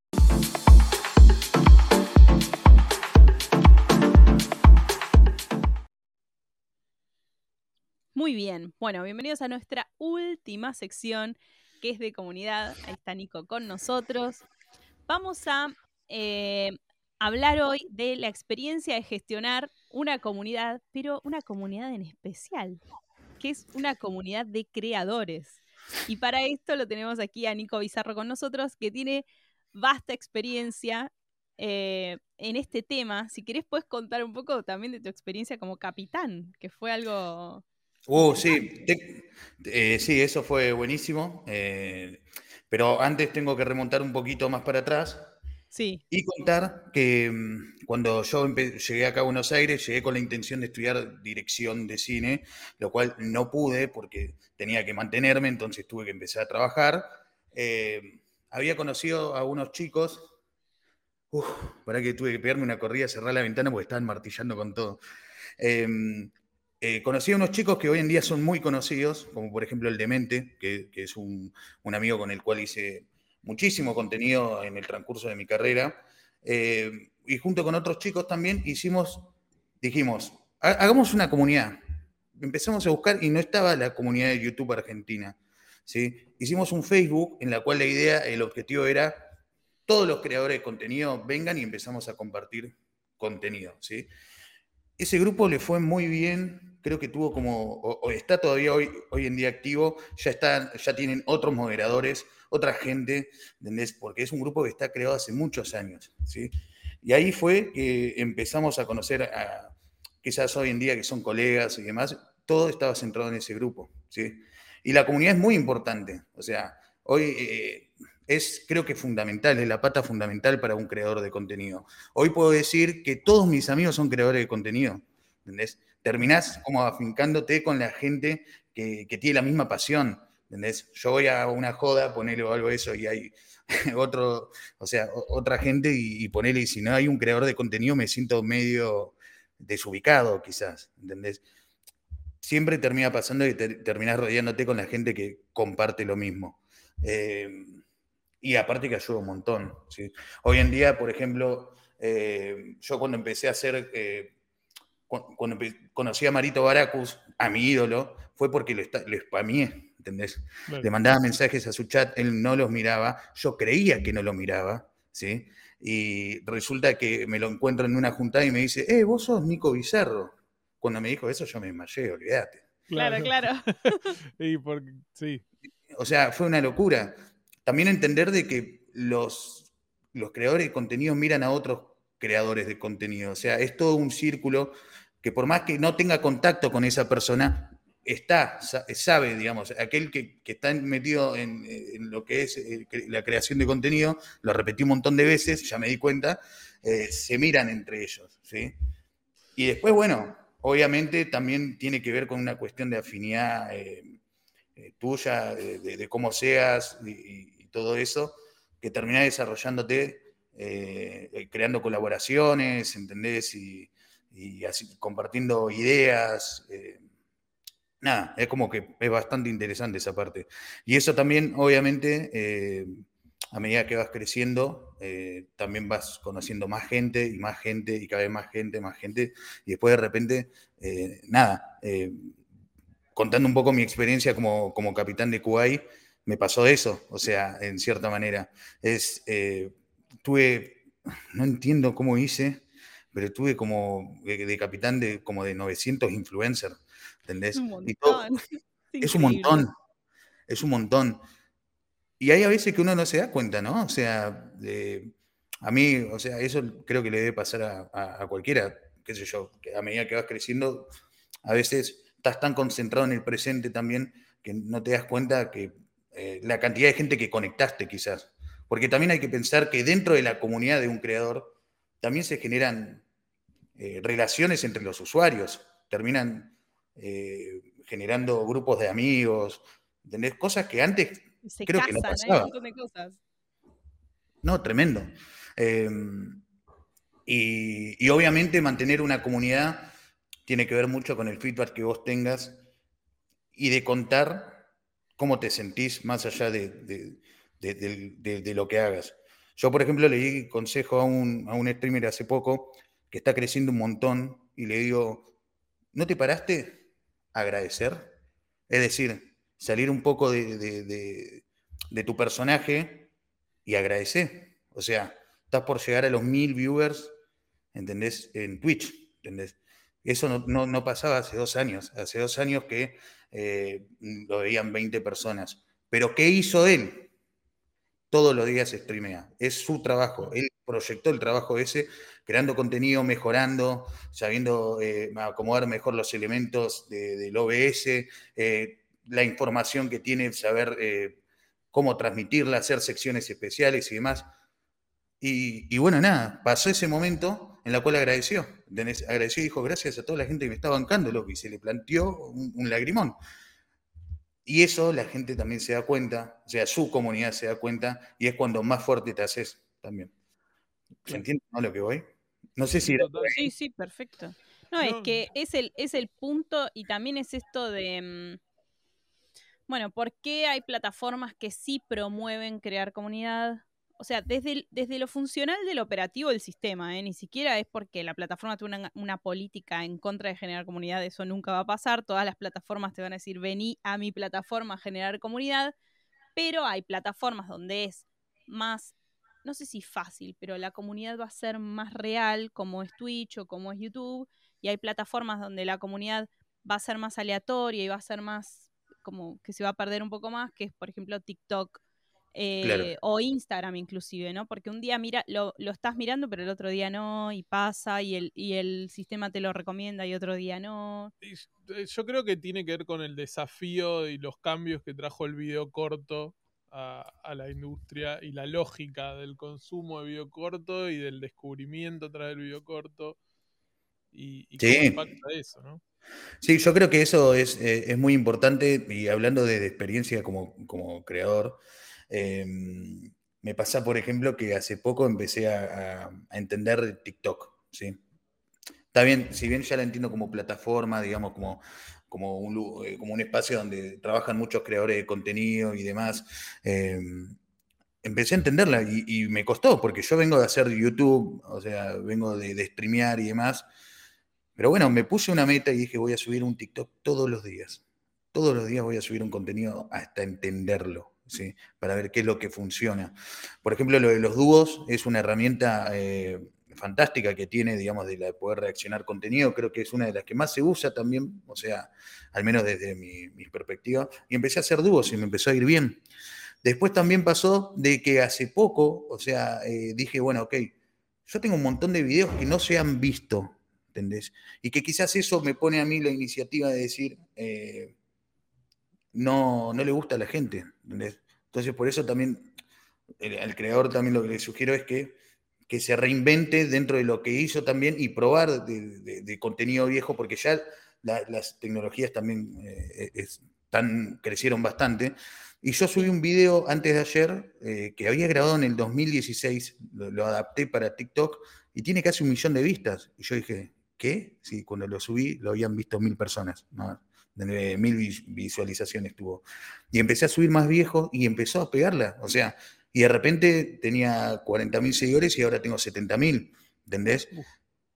B: Muy bien, bueno, bienvenidos a nuestra última sección, que es de comunidad. Ahí está Nico con nosotros. Vamos a hablar hoy de la experiencia de gestionar una comunidad, pero una comunidad en especial, que es una comunidad de creadores. Y para esto lo tenemos aquí a Nico Bizarro con nosotros, que tiene vasta experiencia en este tema. Si querés, puedes contar un poco también de tu experiencia como capitán, que fue algo...
C: Sí, sí, eso fue buenísimo. Pero antes tengo que remontar un poquito más para atrás
B: Sí.
C: y contar que cuando yo llegué acá a Buenos Aires, llegué con la intención de estudiar dirección de cine, lo cual no pude porque tenía que mantenerme, entonces tuve que empezar a trabajar. Había conocido a unos chicos. Para que tuve que pegarme una corrida, cerrar la ventana porque estaban martillando con todo. Conocí a unos chicos que hoy en día son muy conocidos, como por ejemplo el Demente, que es un amigo con el cual hice muchísimo contenido en el transcurso de mi carrera. Y junto con otros chicos también hicimos dijimos, hagamos una comunidad. Empezamos a buscar y no estaba la comunidad de YouTube Argentina, ¿sí? Hicimos un Facebook en la cual la idea, el objetivo era todos los creadores de contenido vengan y empezamos a compartir contenido, ¿sí? Ese grupo le fue muy bien, creo que tuvo como, o está todavía hoy en día activo, ya tienen otros moderadores, otra gente, ¿entendés? Porque es un grupo que está creado hace muchos años, ¿sí? Y ahí fue que empezamos a conocer a, quizás hoy en día que son colegas y demás, todo estaba centrado en ese grupo, ¿sí? Y la comunidad es muy importante, o sea, hoy creo que fundamental, es la pata fundamental para un creador de contenido. Hoy puedo decir que todos mis amigos son creadores de contenido, ¿entendés? Terminás como afincándote con la gente que tiene la misma pasión, ¿entendés? Yo voy a una joda, ponele o algo de eso, y hay otra gente, y ponele, y si no hay un creador de contenido me siento medio desubicado, quizás, ¿entendés? Siempre termina pasando que terminás rodeándote con la gente que comparte lo mismo. Y aparte que ayuda un montón, ¿sí? Hoy en día, por ejemplo, yo cuando empecé a hacer, cuando conocí a Marito Baracus, a mi ídolo, fue porque lo spameé, ¿entendés?
A: Claro.
C: Le mandaba mensajes a su chat, él no los miraba, yo creía que no lo miraba, ¿sí? Y resulta que me lo encuentro en una juntada y me dice, vos sos Nico Bizarro. Cuando me dijo eso yo me desmayé, olvídate.
B: Claro.
A: Sí.
C: O sea, fue una locura. También entender de que los creadores de contenido miran a otros creadores de contenido. O sea, es todo un círculo que por más que no tenga contacto con esa persona, sabe, digamos, aquel que está metido en lo que es la creación de contenido, lo repetí un montón de veces, ya me di cuenta, se miran entre ellos, ¿sí? Y después, bueno, obviamente también tiene que ver con una cuestión de afinidad tuya, de cómo seas y todo eso, que terminás desarrollándote, creando colaboraciones, ¿entendés? Y así compartiendo ideas. Nada, es como que es bastante interesante esa parte. Y eso también, obviamente, a medida que vas creciendo, también vas conociendo más gente y cada vez más gente, y después de repente, nada, contando un poco mi experiencia como capitán de Kuwait, me pasó eso, o sea, en cierta manera. No entiendo cómo hice, pero tuve como de capitán como de 900 influencers, ¿entendés?
B: Es un montón.
C: Y todo, es un montón, es un montón. Y hay a veces que uno no se da cuenta, ¿no? O sea, a mí, o sea, eso creo que le debe pasar a cualquiera, qué sé yo, que a medida que vas creciendo, a veces estás tan concentrado en el presente también que no te das cuenta que la cantidad de gente que conectaste quizás. Porque también hay que pensar que dentro de la comunidad de un creador también se generan relaciones entre los usuarios, terminan generando grupos de amigos, ¿entendés? Cosas que antes
B: Se
C: creo que no
B: casan, hay un
C: pasaba.
B: montón de cosas.
C: No, tremendo. Y obviamente mantener una comunidad tiene que ver mucho con el feedback que vos tengas y de contar cómo te sentís más allá de lo que hagas. Yo, por ejemplo, le di consejo a un streamer hace poco que está creciendo un montón y le digo, ¿no te paraste a agradecer? Es decir, salir un poco de tu personaje y agradecer. O sea, estás por llegar a los 1000 viewers, ¿entendés? En Twitch, ¿entendés? Eso no pasaba hace 2 años. Hace 2 años que lo veían 20 personas. Pero ¿qué hizo él? Todos los días streamea. Es su trabajo. Él proyectó el trabajo ese, creando contenido, mejorando, sabiendo acomodar mejor los elementos del OBS, la información que tiene, saber cómo transmitirla, hacer secciones especiales y demás. Y bueno, nada, pasó ese momento en la cual agradeció. Agradeció y dijo, gracias a toda la gente que me está bancando, loco, y se le planteó un lagrimón. Y eso la gente también se da cuenta, o sea, su comunidad se da cuenta, y es cuando más fuerte te haces también. ¿Se entiende, no, lo que voy? No sé si...
B: Sí, perfecto. No, es
A: No,
B: que es el punto y también es esto de, bueno, ¿por qué hay plataformas que sí promueven crear comunidad? o sea, desde lo funcional del operativo del sistema, ni siquiera es porque la plataforma tiene una política en contra de generar comunidad, eso nunca va a pasar, todas las plataformas te van a decir, vení a mi plataforma a generar comunidad, pero hay plataformas donde es más, no sé si fácil, pero la comunidad va a ser más real, como es Twitch o como es YouTube, y hay plataformas donde la comunidad va a ser más aleatoria y va a ser más, como que se va a perder un poco más, que es, por ejemplo, TikTok
C: Claro.
B: o Instagram inclusive, ¿no? Porque un día lo estás mirando, pero el otro día no, y pasa, y el sistema te lo recomienda, y otro día no.
A: Yo creo que tiene que ver con el desafío y los cambios que trajo el video corto a la industria y la lógica del consumo de video corto y del descubrimiento a través del video corto y cómo
C: Sí,
A: impacta eso, ¿no?
C: sí, yo creo que eso es muy importante y hablando de experiencia como creador, eh, me pasa, por ejemplo, que hace poco empecé a entender TikTok, ¿sí? Está bien, si bien ya la entiendo como plataforma, digamos, como un espacio donde trabajan muchos creadores de contenido y demás, eh, empecé a entenderla y me costó, porque yo vengo de hacer YouTube, o sea, vengo de streamear y demás, pero bueno, me puse una meta y dije voy a subir un TikTok todos los días. Todos los días voy a subir un contenido hasta entenderlo, ¿sí? Para ver qué es lo que funciona. Por ejemplo, lo de los dúos es una herramienta fantástica que tiene, digamos, de la de poder reaccionar contenido. Creo que es una de las que más se usa también, o sea, al menos desde mi perspectiva. Y empecé a hacer dúos y me empezó a ir bien. Después también pasó de que hace poco, o sea, dije, bueno, ok, yo tengo un montón de videos que no se han visto, ¿entendés? Y que quizás eso me pone a mí la iniciativa de decir, no le gusta a la gente, ¿entendés? Entonces, por eso también, al creador también lo que le sugiero es que se reinvente dentro de lo que hizo también y probar de contenido viejo, porque ya las tecnologías también crecieron bastante. Y yo subí
B: Sí.
C: un video antes de ayer que había grabado en el 2016, lo adapté para TikTok y tiene casi 1 millón de vistas. Y yo dije, ¿qué? Sí, cuando lo subí lo habían visto 1000 personas, ¿no? De 1000 visualizaciones tuvo. Y empecé a subir más viejo y empezó a pegarla. O sea, y de repente tenía 40.000 seguidores y ahora tengo 70.000, ¿entendés?
A: Uf.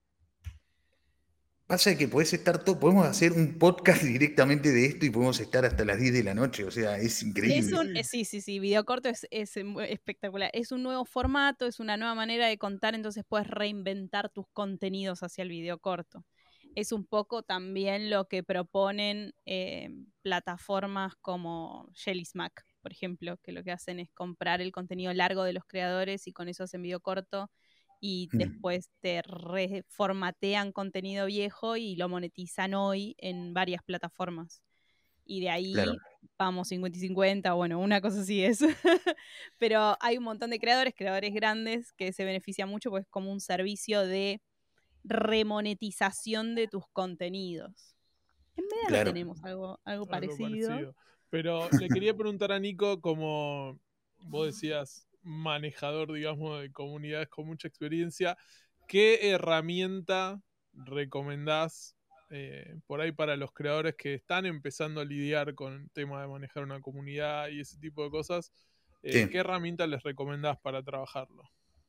C: Pasa que podemos hacer un podcast directamente de esto y podemos estar hasta las 10 de la noche, o sea, es increíble.
B: Sí, video corto es espectacular. Es un nuevo formato, es una nueva manera de contar, entonces puedes reinventar tus contenidos hacia el video corto. Es un poco también lo que proponen plataformas como Jelly Smack, por ejemplo, que lo que hacen es comprar el contenido largo de los creadores y con eso hacen video corto y después te reformatean contenido viejo y lo monetizan hoy en varias plataformas. Y de
C: Claro,
B: ahí vamos 50 y 50, bueno, una cosa así es. Pero hay un montón de creadores grandes que se benefician mucho porque es como un servicio de remonetización de tus contenidos. En Mediano
C: claro.
B: tenemos algo
A: Algo
B: parecido.
A: parecido. Pero le quería preguntar a Nico, como vos decías, manejador, digamos, de comunidades con mucha experiencia, ¿qué herramienta recomendás por ahí para los creadores que están empezando a lidiar con el tema de manejar una comunidad y ese tipo de cosas? ¿Qué
C: Sí.
A: herramienta les recomendás para trabajarlo?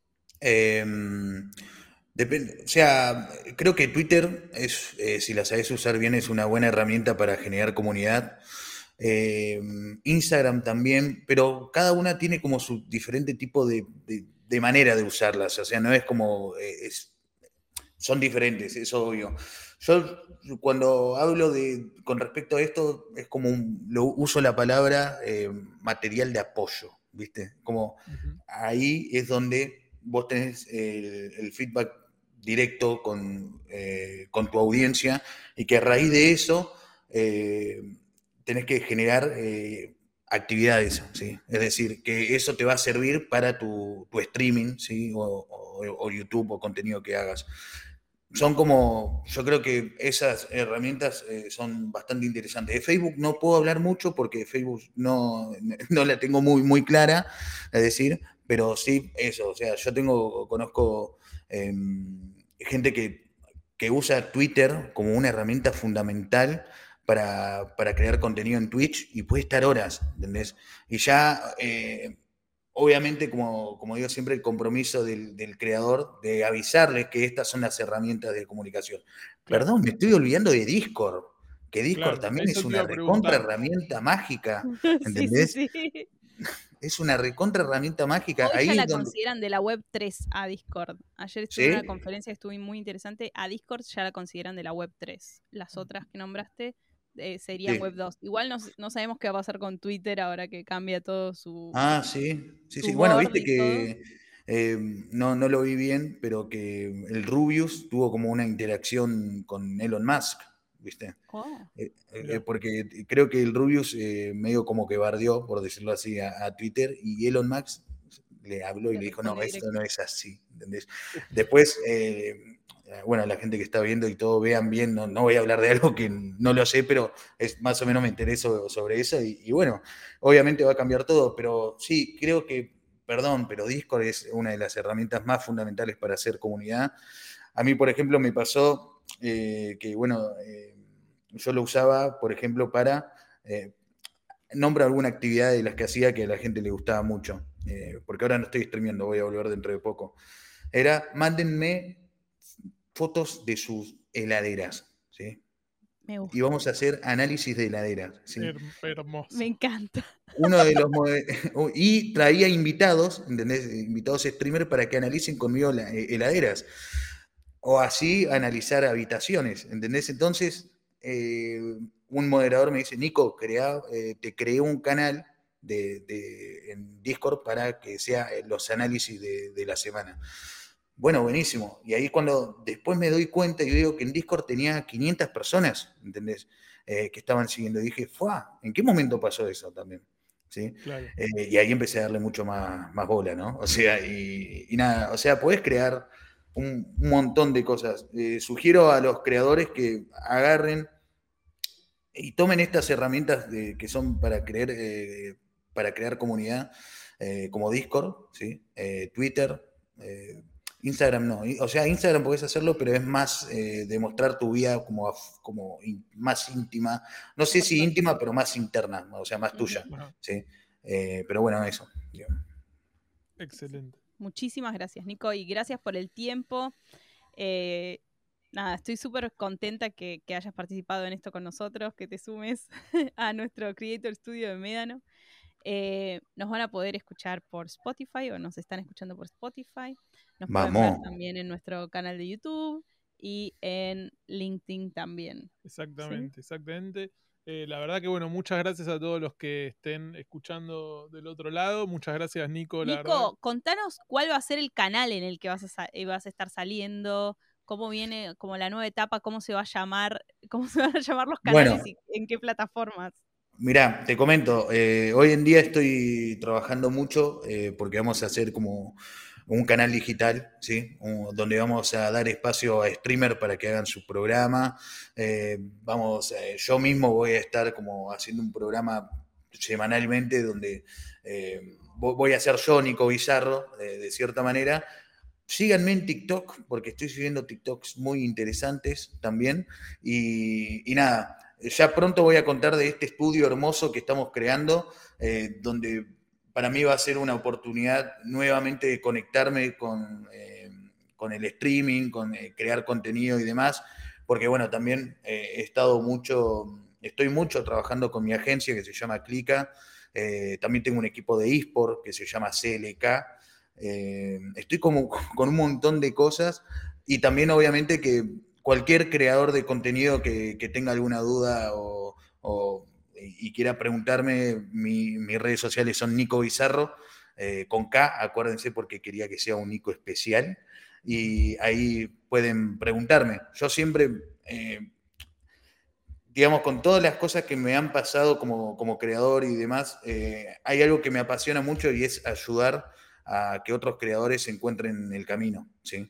C: Depende, o sea, creo que Twitter si la sabes usar bien, es una buena herramienta para generar comunidad. Eh, Instagram también, pero cada una tiene como su diferente tipo de manera de usarlas. O sea, no es como son diferentes, es obvio. Yo cuando hablo con respecto a esto, es como uso la palabra material de apoyo, ¿viste? Como
A: Ujú.
C: ahí es donde vos tenés el feedback directo con tu audiencia y que a raíz de eso tenés que generar actividades, ¿sí? Es decir, que eso te va a servir para tu streaming, ¿sí? O YouTube o contenido que hagas. Son como, yo creo que esas herramientas son bastante interesantes. De Facebook no puedo hablar mucho porque Facebook no la tengo muy clara, es decir, pero sí eso, o sea, conozco gente que usa Twitter como una herramienta fundamental para crear contenido en Twitch y puede estar horas, ¿entendés? Y ya obviamente, como digo siempre, el compromiso del creador de avisarles que estas son las herramientas de comunicación.
A: Claro,
C: Perdón, me estoy olvidando de Discord, que Discord
A: claro.
C: también es
A: Eso te iba
C: una
A: a
C: recontra
A: preguntar.
C: herramienta mágica,
B: Sí, sí,
C: ¿entendés?
B: sí.
C: Es una recontra herramienta mágica.
B: Hoy ya
C: Ahí
B: la
C: es donde...
B: consideran de la web 3 a Discord. Ayer estuve en una
C: ¿Sí?
B: conferencia que estuvo muy interesante. A Discord ya la consideran de la web 3. Las otras que nombraste serían web
C: Sí.
B: 2. Igual no sabemos qué va a pasar con Twitter ahora que cambia todo
C: Ah, sí, sí,
B: su
C: sí. Bueno,
B: board
C: viste
B: y todo.
C: que no lo vi bien, pero que el Rubius tuvo como una interacción con Elon Musk, ¿viste?
B: Oh,
A: Mirá,
C: Porque creo que el Rubius medio como que bardeó, por decirlo así, a Twitter, y Elon Musk le habló y
B: le
C: le dijo, no,
B: responde
C: esto
B: directo.
C: no es así, ¿entendés? Después, bueno, la gente que está viendo y todo, vean bien, no voy a hablar de algo que no lo sé, pero es, más o menos me intereso sobre eso, y bueno, obviamente va a cambiar todo, pero sí, creo que, perdón, pero Discord es una de las herramientas más fundamentales para hacer comunidad. A mí, por ejemplo, me pasó que, bueno, yo lo usaba, por ejemplo, para... nombro alguna actividad de las que hacía que a la gente le gustaba mucho, porque ahora no estoy streameando, voy a volver dentro de poco. Era, mándenme fotos de sus heladeras, ¿sí?
B: Me
C: Y
B: gusta.
C: vamos a hacer análisis de heladeras, ¿sí?
B: Me
A: hermoso.
B: encanta.
C: Uno de los y traía invitados, ¿entendés? Invitados streamers para que analicen conmigo heladeras. O así analizar habitaciones, ¿entendés? Entonces, un moderador me dice, Nico, te creé un canal en Discord para que sea los análisis de la semana. Bueno, buenísimo. Y ahí cuando después me doy cuenta y veo que en Discord tenía 500 personas, ¿entendés? Que estaban siguiendo. Y dije, ¡fua! ¿En qué momento pasó eso también? ¿Sí?
A: Claro.
C: Y ahí empecé a darle mucho más bola, ¿no? O sea, y nada, o sea, podés crear un montón de cosas. Sugiero a los creadores que agarren y tomen estas herramientas que son para crear comunidad, como Discord, ¿sí? Twitter, Instagram no. O sea, Instagram podés hacerlo, pero es más de mostrar tu vida más íntima. No sé si
B: Personal.
C: íntima, pero más interna, o sea, más tuya.
B: Ujú.
A: Ajá,
C: ¿Sí? Pero bueno, eso.
A: excelente.
B: Muchísimas gracias, Nico, y gracias por el tiempo. Eh, Nada, estoy súper contenta que hayas participado en esto con nosotros, que te sumes a nuestro Creator Studio de Médano. Nos van a poder escuchar por Spotify o nos están escuchando por Spotify. Nos pueden ver
C: Vamos.
B: también en nuestro canal de YouTube y en LinkedIn también. ¿Sí?
A: Exactamente, exactamente. La verdad que bueno, muchas gracias a todos los que estén escuchando del otro lado. Muchas gracias, Nico, la verdad.
B: Nico, contanos cuál va a ser el canal en el que vas a estar saliendo, cómo viene como la nueva etapa, cómo se va a llamar, cómo se van a llamar los
C: Bueno,
B: canales y en qué plataformas.
C: mirá, te comento, hoy en día estoy trabajando mucho porque vamos a hacer como un canal digital, ¿sí? Donde vamos a dar espacio a streamer para que hagan su programa. Yo mismo voy a estar como haciendo un programa semanalmente donde voy a ser yo, Nico Bizarro, de cierta manera. Síganme en TikTok, porque estoy subiendo TikToks muy interesantes también. Y nada, ya pronto voy a contar de este estudio hermoso que estamos creando, donde para mí va a ser una oportunidad nuevamente de conectarme con el streaming, con crear contenido y demás, porque bueno, también estoy mucho trabajando con mi agencia que se llama Clica, también tengo un equipo de eSport que se llama CLK. Estoy como con un montón de cosas y también obviamente que cualquier creador de contenido que tenga alguna duda y quiera preguntarme, mis redes sociales son Nico Bizarro, con K, acuérdense porque quería que sea un Nico especial, y ahí pueden preguntarme. Yo siempre, digamos, con todas las cosas que me han pasado como creador y demás, hay algo que me apasiona mucho y es ayudar a que otros creadores se encuentren el camino, ¿sí?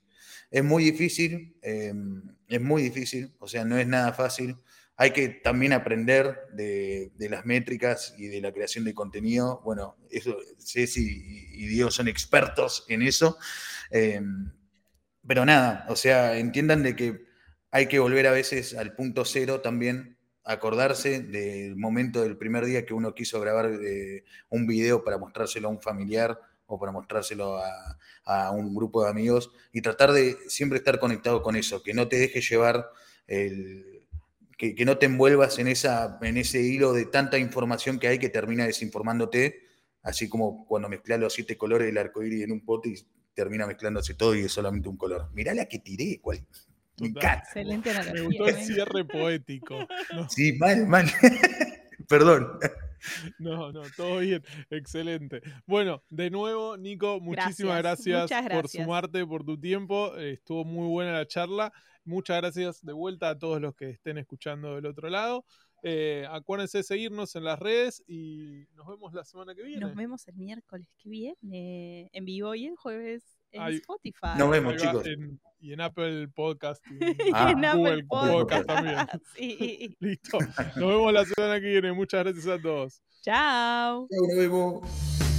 C: Es muy difícil, o sea, no es nada fácil. Hay que también aprender de las métricas y de la creación de contenido. Bueno, eso, Ceci y Diego son expertos en eso. Eh, pero nada, o sea, entiendan de que hay que volver a veces al punto cero también, acordarse del momento del primer día que uno quiso grabar un video para mostrárselo a un familiar o para mostrárselo a un grupo de amigos y tratar de siempre estar conectado con eso, que no te dejes llevar, que no te envuelvas en ese hilo de tanta información que hay que termina desinformándote, así como cuando mezclas los 7 colores del arcoíris en un pote y termina mezclándose todo y es solamente un color. Mirá la que tiré, cuál. Me encanta.
B: Excelente
A: Me
B: analogía.
A: gustó el cierre poético. No,
C: Sí, mal. Perdón.
A: no, todo bien. Excelente. Bueno, de nuevo, Nico, muchísimas gracias
B: Muchas
A: por
B: gracias.
A: sumarte, por tu tiempo. Estuvo muy buena la charla. Muchas gracias de vuelta a todos los que estén escuchando del otro lado. Acuérdense de seguirnos en las redes y nos vemos la semana que viene.
B: Nos vemos el miércoles que viene en vivo y el jueves en
A: Ahí.
B: Spotify.
C: Nos vemos,
A: Ahí va,
C: chicos.
A: y en Apple Podcast y
B: Y en
A: Google
B: Apple
A: Podcast también.
B: Sí.
A: Listo. Nos vemos la semana que viene. Muchas gracias a todos.
B: Chao.
C: Nos vemos.